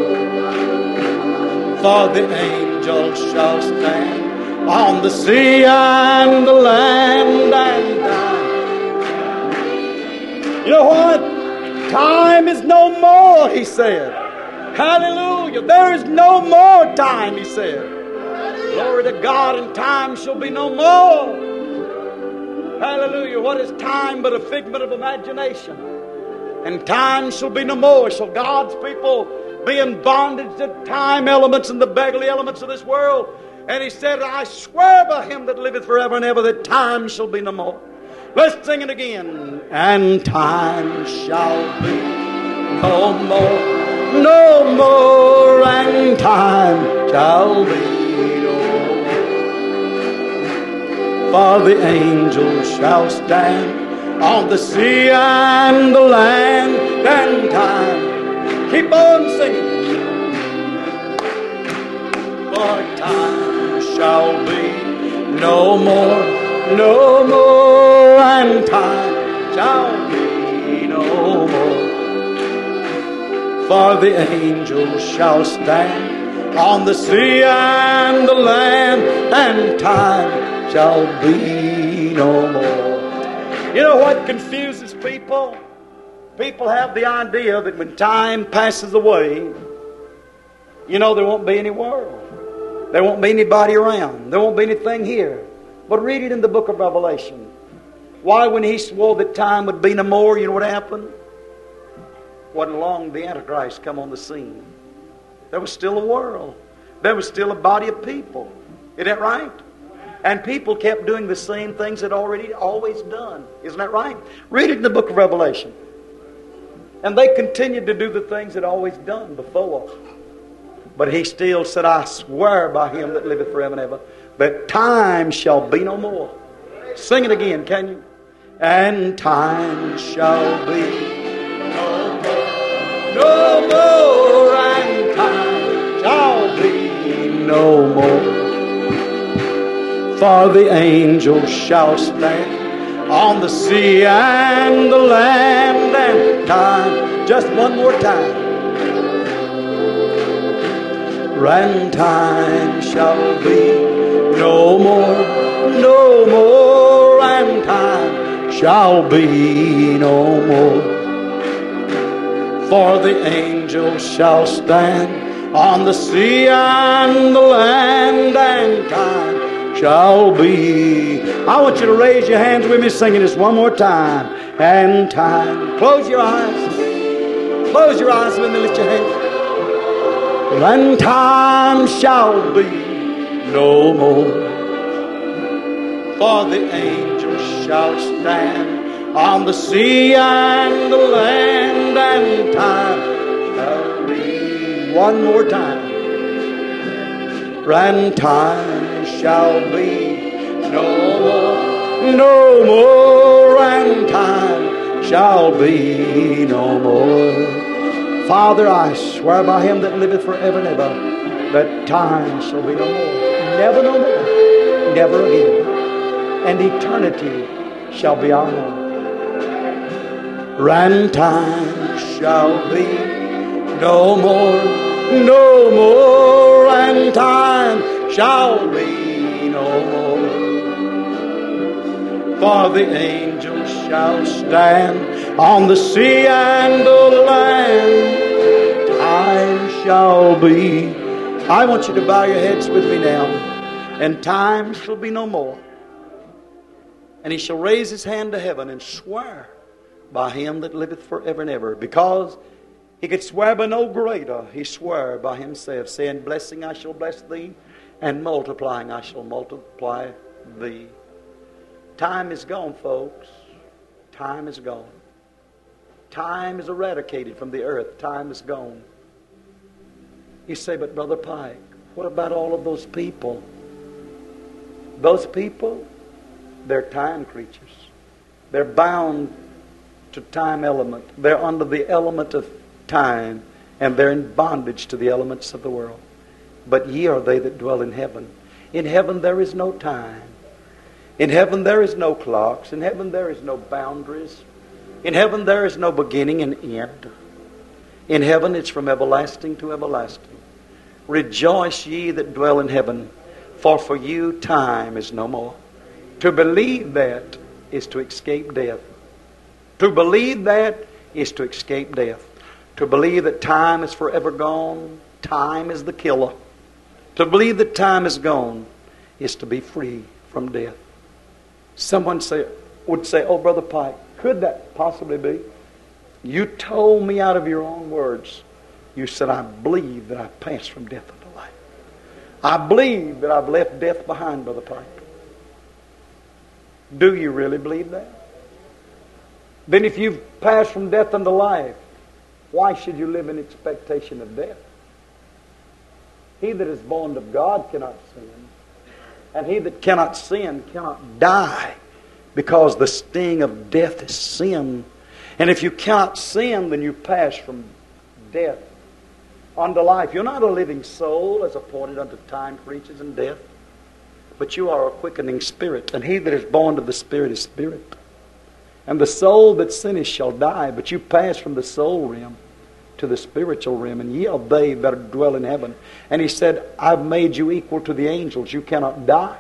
more. For the angels shall stand on the sea and the land and time. You know what? Time is no more, he said. Hallelujah. There is no more time, he said. Glory to God, and time shall be no more. Hallelujah. What is time but a figment of imagination? And time shall be no more. Shall God's people be in bondage to time elements and the beggarly elements of this world? And he said, I swear by him that liveth forever and ever that time shall be no more. Let's sing it again. And time shall be no more, and time shall be. For the angels shall stand on the sea and the land and time. Keep on singing. For time shall be no more, and time shall be no more. For the angels shall stand on the sea and the land and time shall be no more. You know what confuses people? People have the idea that when time passes away, you know, there won't be any world. There won't be anybody around. There won't be anything here. But read it in the book of Revelation. Why, when he swore that time would be no more, you know what happened? Wasn't long the Antichrist come on the scene. There was still a world. There was still a body of people. Isn't that right? And people kept doing the same things they'd already always done. Isn't that right? Read it in the book of Revelation. And they continued to do the things they'd always done before. But he still said, I swear by him that liveth forever and ever, that time shall be no more. Sing it again, can you? And time shall be no more, and time shall be no more. For the angels shall stand on the sea and the land and time. Just one more time. And time shall be no more, and time shall be no more. For the angels shall stand on the sea and the land and time shall be. I want you to raise your hands with me singing this one more time. And time. Close your eyes. Close your eyes and then lift your hands. And time shall be no more. For the angels shall stand on the sea and the land, and time shall be. One more time. And time shall be no more, no more, and time shall be no more. Father, I swear by him that liveth forever and ever, that time shall be no more. Never no more, never again. And eternity shall be our home. And time shall be no more, no more, and time shall be no more. For the angels shall stand on the sea and the land. Time shall be. I want you to bow your heads with me now. And time shall be no more. And he shall raise his hand to heaven and swear by him that liveth forever and ever. Because he could swear by no greater, he swore by himself, saying, blessing I shall bless thee, and multiplying I shall multiply thee. Time is gone, folks. Time is gone. Time is eradicated from the earth. Time is gone. You say, but Brother Pike, what about all of those people? Those people, they're time creatures. They're bound to time element. They're under the element of time, and they're in bondage to the elements of the world. But ye are they that dwell in heaven. In heaven there is no time. In heaven there is no clocks. In heaven there is no boundaries. In heaven there is no beginning and end. In heaven it's from everlasting to everlasting. Rejoice ye that dwell in heaven, for you time is no more. To believe that is to escape death. To believe that is to escape death. To believe that time is forever gone, time is the killer. To believe that time is gone is to be free from death. Someone would say, oh, Brother Pike, could that possibly be? You told me out of your own words. You said, I believe that I've passed from death unto life. I believe that I've left death behind, Brother Pike. Do you really believe that? Then if you've passed from death unto life, why should you live in expectation of death? He that is born of God cannot sin. And he that cannot sin cannot die, because the sting of death is sin. And if you cannot sin, then you pass from death unto life. You're not a living soul as appointed unto time creatures and death, but you are a quickening spirit. And he that is born of the Spirit is spirit. And the soul that sinneth shall die, but you pass from the soul realm to the spiritual realm, and ye are they that dwell in heaven. And he said, I've made you equal to the angels. You cannot die.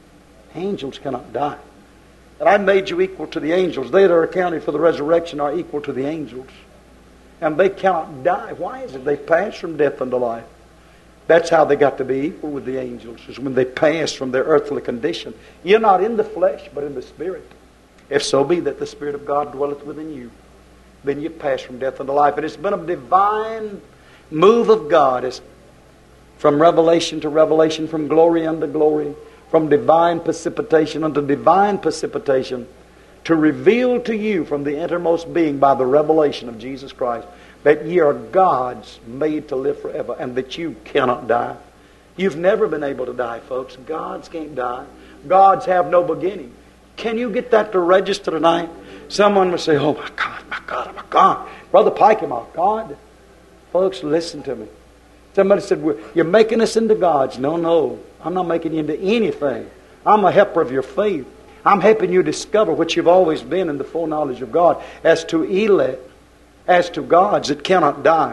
Angels cannot die. And I've made you equal to the angels. They that are accounted for the resurrection are equal to the angels. And they cannot die. Why is it? They pass from death unto life. That's how they got to be equal with the angels, is when they pass from their earthly condition. You're not in the flesh, but in the Spirit. If so be that the Spirit of God dwelleth within you, then you pass from death unto life. And it's been a divine move of God. It's from revelation to revelation, from glory unto glory, from divine precipitation unto divine precipitation, to reveal to you from the innermost being by the revelation of Jesus Christ that ye are God's made to live forever, and that you cannot die. You've never been able to die, folks. Gods can't die. Gods have no beginning. Can you get that to register tonight? Someone would say, oh my God, my God, my God. Brother Pike, my God. Folks, listen to me. Somebody said, well, you're making us into gods. No, I'm not making you into anything. I'm a helper of your faith. I'm helping you discover what you've always been in the foreknowledge of God, as to elect, as to gods that cannot die,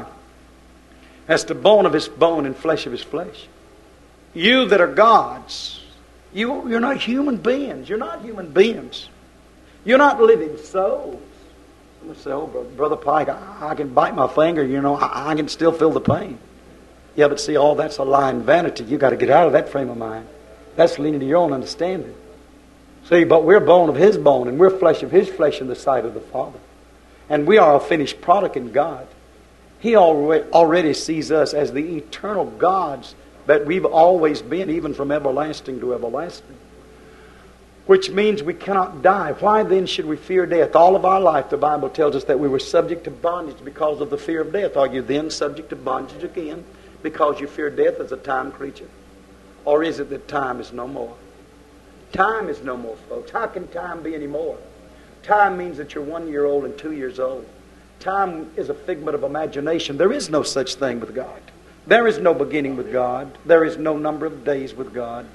as to bone of his bone and flesh of his flesh. You that are gods, you're not human beings. You're not human beings. You're not living souls. I'm going to say, oh, Brother Pike, I can bite my finger, I can still feel the pain. Yeah, but see, all that's a lie and vanity. You've got to get out of that frame of mind. That's leaning to your own understanding. See, but we're bone of his bone, and we're flesh of his flesh in the sight of the Father. And we are a finished product in God. He already sees us as the eternal gods that we've always been, even from everlasting to everlasting. Which means we cannot die. Why then should we fear death? All of our life, the Bible tells us that we were subject to bondage because of the fear of death. Are you then subject to bondage again because you fear death as a time creature? Or is it that time is no more? Time is no more, folks. How can time be any more? Time means that you're 1 year old and 2 years old. Time is a figment of imagination. There is no such thing with God. There is no beginning with God. There is no number of days with God.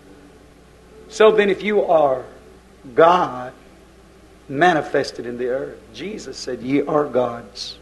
So then if you are God manifested in the earth, Jesus said, ye are gods.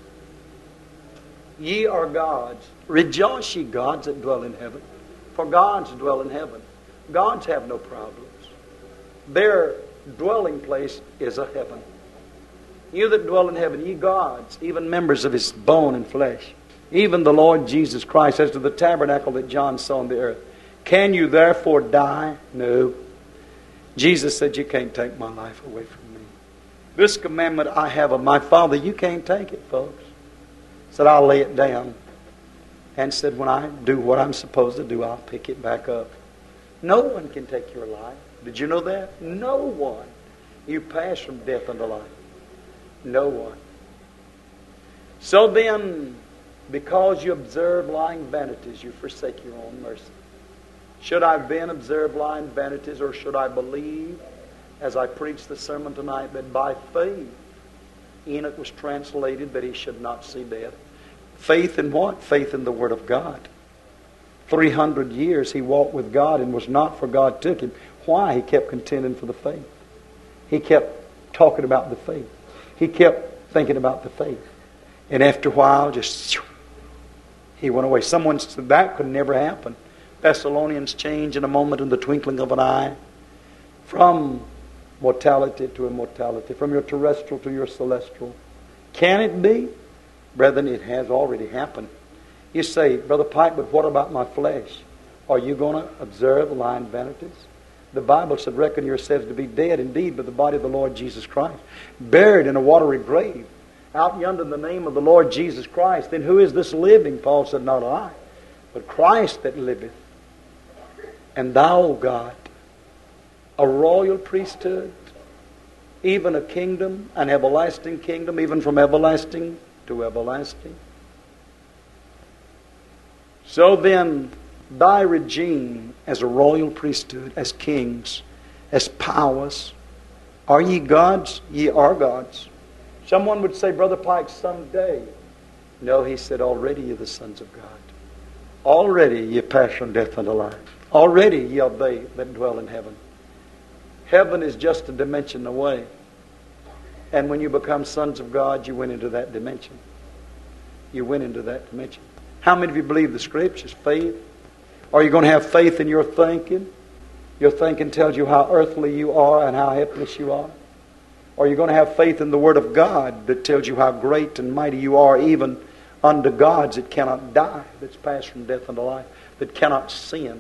Ye are gods. Rejoice, ye gods that dwell in heaven. For gods dwell in heaven. Gods have no problems. Their dwelling place is a heaven. You that dwell in heaven, ye gods, even members of His bone and flesh. Even the Lord Jesus Christ, as to the tabernacle that John saw on the earth. Can you therefore die? No. Jesus said, you can't take my life away from me. This commandment I have of my Father, you can't take it, folks. Said, I'll lay it down. And said, when I do what I'm supposed to do, I'll pick it back up. No one can take your life. Did you know that? No one. You pass from death unto life. No one. So then, because you observe lying vanities, you forsake your own mercy. Should I then observe lying vanities, or should I believe, as I preached the sermon tonight, that by faith Enoch was translated that he should not see death? Faith in what? Faith in the Word of God. 300 years he walked with God and was not, for God took him. Why? He kept contending for the faith. He kept talking about the faith. He kept thinking about the faith. And after a while, just he went away. Someone said that could never happen. Thessalonians change in a moment, in the twinkling of an eye, from mortality to immortality, from your terrestrial to your celestial. Can it be? Brethren, it has already happened. You say, Brother Pike, but what about my flesh? Are you going to observe lying vanities? The Bible said, reckon yourselves to be dead indeed, but the body of the Lord Jesus Christ, buried in a watery grave, out yonder in the name of the Lord Jesus Christ. Then who is this living? Paul said, not I, but Christ that liveth. And thou, O God, a royal priesthood, even a kingdom, an everlasting kingdom, even from everlasting to everlasting. So then, thy regime as a royal priesthood, as kings, as powers, are ye gods? Ye are gods. Someone would say, Brother Pike, someday. No, he said, already you're the sons of God. Already ye pass from death unto life. Already ye are they that dwell in heaven. Heaven is just a dimension away. And when you become sons of God, you went into that dimension. You went into that dimension. How many of you believe the Scriptures? Faith? Are you going to have faith in your thinking? Your thinking tells you how earthly you are and how helpless you are. Or are you going to have faith in the Word of God that tells you how great and mighty you are, even unto gods that cannot die, that's passed from death unto life, that cannot sin?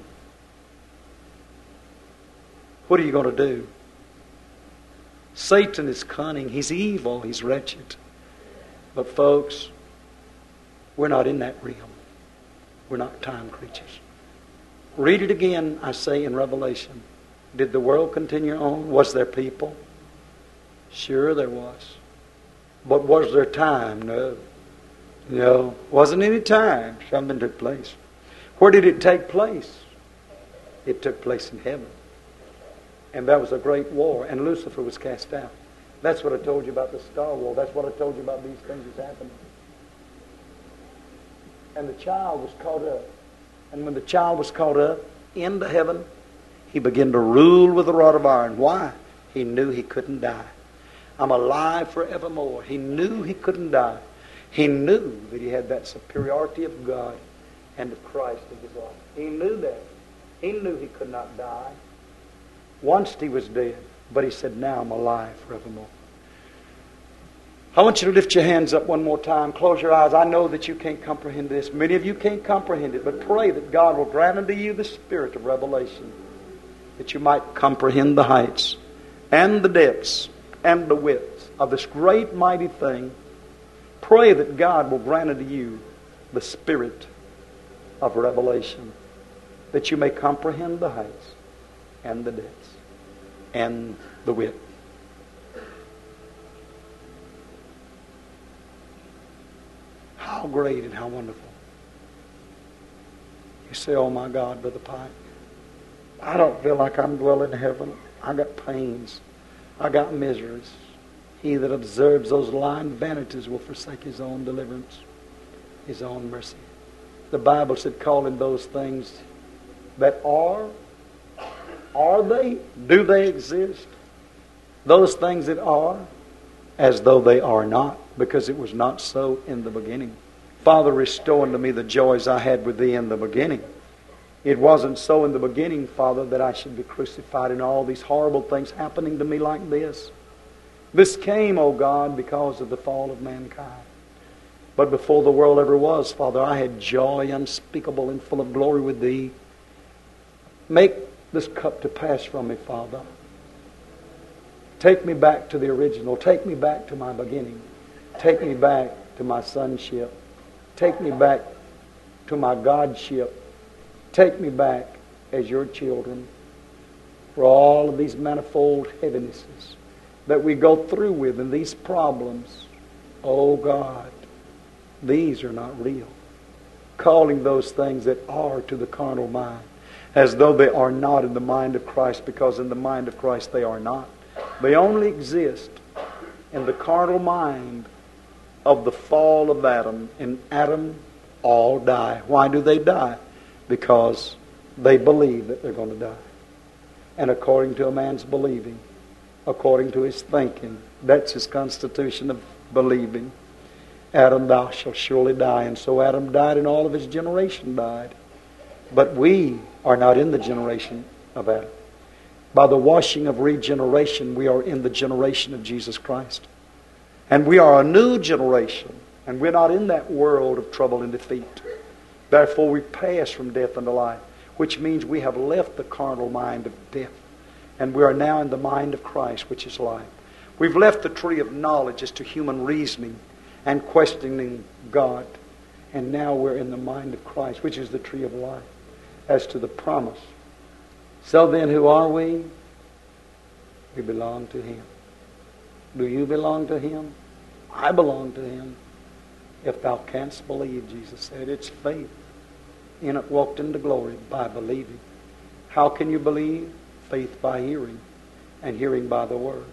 What are you going to do? Satan is cunning. He's evil. He's wretched. But folks, we're not in that realm. We're not time creatures. Read it again, I say, in Revelation. Did the world continue on? Was there people? Sure there was. But was there time? No. No. Wasn't any time. Something took place. Where did it take place? It took place in heaven. And there was a great war, and Lucifer was cast out. That's what I told you about the Star War. That's what I told you about these things that's happening. And the child was caught up. And when the child was caught up into heaven, he began to rule with a rod of iron. Why? He knew he couldn't die. I'm alive forevermore. He knew he couldn't die. He knew that he had that superiority of God and of Christ in his life. He knew that. He knew he could not die. Once he was dead, but he said, now I'm alive forevermore. I want you to lift your hands up one more time. Close your eyes. I know that you can't comprehend this. Many of you can't comprehend it, but pray that God will grant unto you the spirit of revelation, that you might comprehend the heights and the depths and the widths of this great mighty thing. Pray that God will grant unto you the spirit of revelation, that you may comprehend the heights and the depths and the width. How great and how wonderful. You say, oh my God, Brother Pike, I don't feel like I'm dwelling in heaven. I got pains. I got miseries. He that observes those lying vanities will forsake his own deliverance, his own mercy. The Bible said, calling those things that are they? Do they exist? Those things that are, as though they are not, because it was not so in the beginning. Father, restore unto me the joys I had with Thee in the beginning. It wasn't so in the beginning, Father, that I should be crucified and all these horrible things happening to me like this. This came, O God, because of the fall of mankind. But before the world ever was, Father, I had joy unspeakable and full of glory with Thee. Make this cup to pass from me, Father. Take me back to the original. Take me back to my beginning. Take me back to my sonship. Take me back to my godship. Take me back as Your children. For all of these manifold heavinesses that we go through with and these problems, oh God, these are not real. Calling those things that are to the carnal mind as though they are not in the mind of Christ, because in the mind of Christ they are not. They only exist in the carnal mind of the fall of Adam. In Adam, all die. Why do they die? Because they believe that they're going to die. And according to a man's believing, according to his thinking, that's his constitution of believing. Adam, thou shalt surely die. And so Adam died and all of his generation died. But we are not in the generation of Adam. By the washing of regeneration, we are in the generation of Jesus Christ. And we are a new generation. And we're not in that world of trouble and defeat. Therefore we pass from death unto life, which means we have left the carnal mind of death. And we are now in the mind of Christ, which is life. We've left the tree of knowledge as to human reasoning and questioning God. And now we're in the mind of Christ, which is the tree of life, as to the promise. So then, who are we? We belong to Him. Do you belong to Him? I belong to Him. If thou canst believe, Jesus said, it's faith. In it walked into glory by believing. How can you believe? Faith by hearing, and hearing by the Word.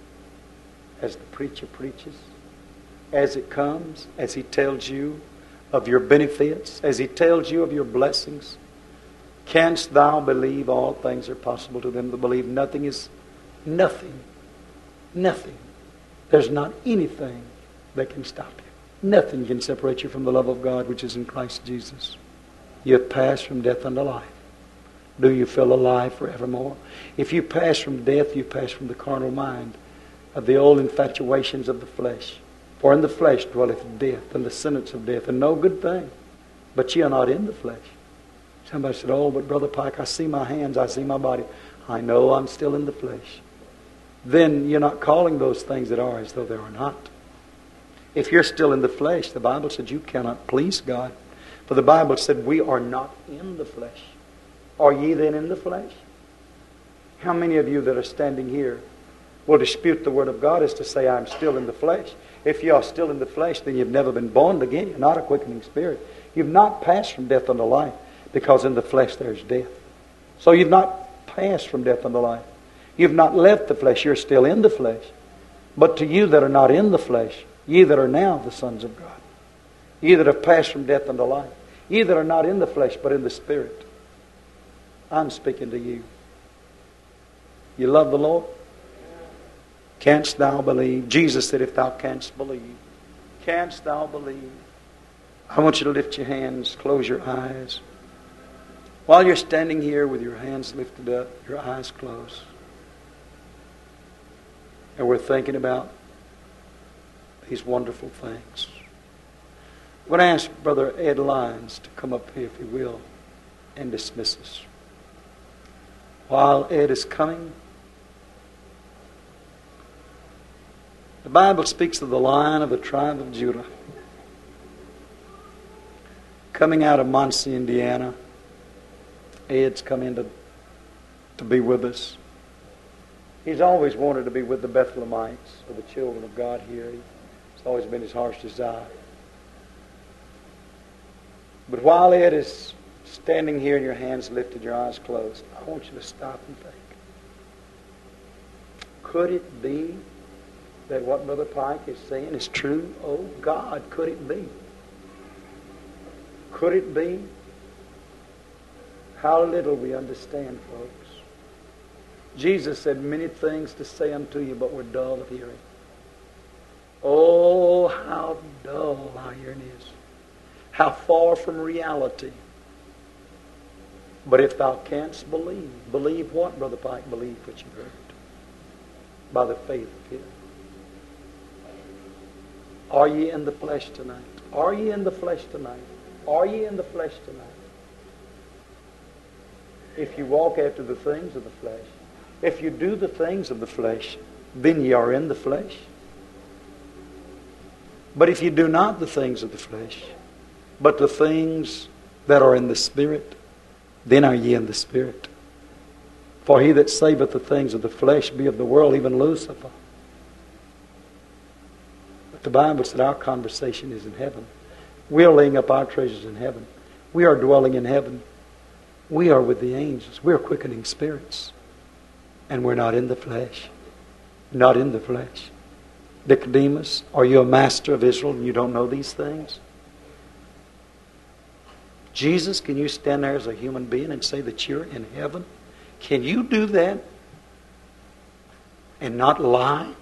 As the preacher preaches, as it comes, as he tells you of your benefits, as he tells you of your blessings. Canst thou believe? All things are possible to them that believe. Nothing. There's not anything that can stop you. Nothing can separate you from the love of God which is in Christ Jesus. You have passed from death unto life. Do you feel alive forevermore? If you pass from death, you pass from the carnal mind of the old infatuations of the flesh. For in the flesh dwelleth death, and the sentence of death, and no good thing. But ye are not in the flesh. Somebody said, oh, but Brother Pike, I see my hands, I see my body. I know I'm still in the flesh. Then you're not calling those things that are as though they are not. If you're still in the flesh, the Bible said you cannot please God. For the Bible said we are not in the flesh. Are ye then in the flesh? How many of you that are standing here will dispute the Word of God as to say, I'm still in the flesh? If you are still in the flesh, then you've never been born again. You're not a quickening spirit. You've not passed from death unto life, because in the flesh there's death. So you've not passed from death unto life. You've not left the flesh. You're still in the flesh. But to you that are not in the flesh, ye that are now the sons of God, ye that have passed from death unto life, ye that are not in the flesh but in the Spirit, I'm speaking to you. You love the Lord? Canst thou believe? Jesus said, if thou canst believe. Canst thou believe? I want you to lift your hands, close your eyes. While you're standing here with your hands lifted up, your eyes closed, and we're thinking about these wonderful things. I'm going to ask Brother Ed Lyons to come up here, if he will, and dismiss us. While Ed is coming, the Bible speaks of the Lion of the tribe of Judah. Coming out of Muncie, Indiana, Ed's come in to be with us. He's always wanted to be with the Bethlehemites, or the children of God here. It's always been his heart's desire. But while Ed is standing here and your hands lifted, your eyes closed, I want you to stop and think. Could it be that what Brother Pike is saying is true? Oh God, could it be? Could it be? How little we understand, folks. Jesus said many things to say unto you, but we're dull of hearing. Oh, how dull our hearing is. How far from reality. But if thou canst believe, believe what, Brother Pike? Believe what you heard. By the faith of him. Are ye in the flesh tonight? Are ye in the flesh tonight? Are ye in the flesh tonight? If you walk after the things of the flesh, if you do the things of the flesh, then ye are in the flesh. But if you do not the things of the flesh, but the things that are in the Spirit, then are ye in the Spirit. For he that saveth the things of the flesh be of the world, even Lucifer. But the Bible said our conversation is in heaven. We are laying up our treasures in heaven. We are dwelling in heaven. We are with the angels. We are quickening spirits. And we're not in the flesh. Not in the flesh. Nicodemus, are you a master of Israel and you don't know these things? Jesus, can you stand there as a human being and say that you're in heaven? Can you do that and not lie?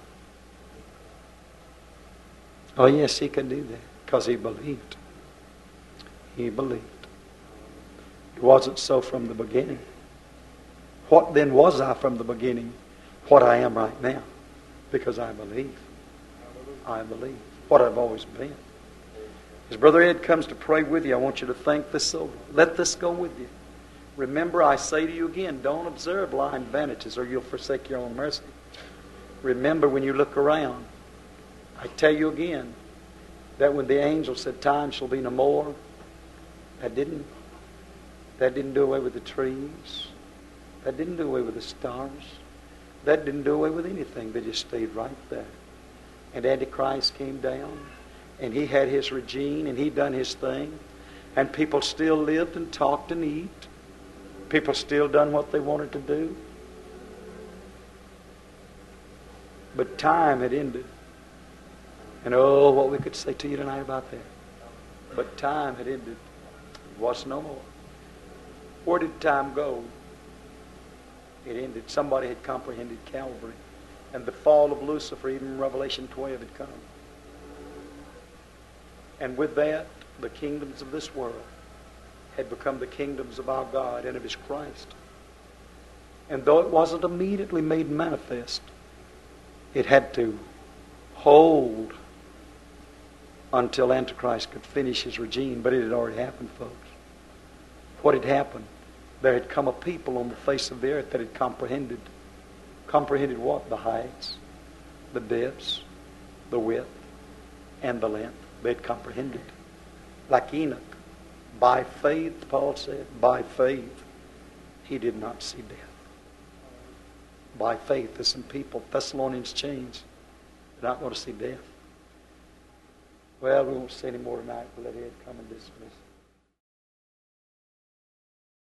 Oh yes, he can do that because he believed. He believed. It wasn't so from the beginning. What then was I from the beginning? What I am right now. Because I believe. I believe. What I've always been. As Brother Ed comes to pray with you, I want you to think this over. Let this go with you. Remember, I say to you again, don't observe lying vanities or you'll forsake your own mercy. Remember when you look around, I tell you again, that when the angel said, time shall be no more, that didn't do away with the trees. That didn't do away with the stars. That didn't do away with anything. They just stayed right there. And Antichrist came down, and he had his regime, and he done his thing. And people still lived and talked and eat. People still done what they wanted to do. But time had ended. And oh, what we could say to you tonight about that. But time had ended. It was no more. Where did time go? It ended. Somebody had comprehended Calvary. And the fall of Lucifer, even Revelation 12, had come. And with that, the kingdoms of this world had become the kingdoms of our God and of His Christ. And though it wasn't immediately made manifest, it had to hold until Antichrist could finish his regime. But it had already happened, folks. What had happened? There had come a people on the face of the earth that had comprehended. Comprehended what? The heights, the depths, the width, and the length. They had comprehended. Like Enoch. By faith, Paul said, by faith, he did not see death. By faith, there's some people, Thessalonians changed. They're not going to see death. Well, we won't say any more tonight. We'll let Ed come and dismiss.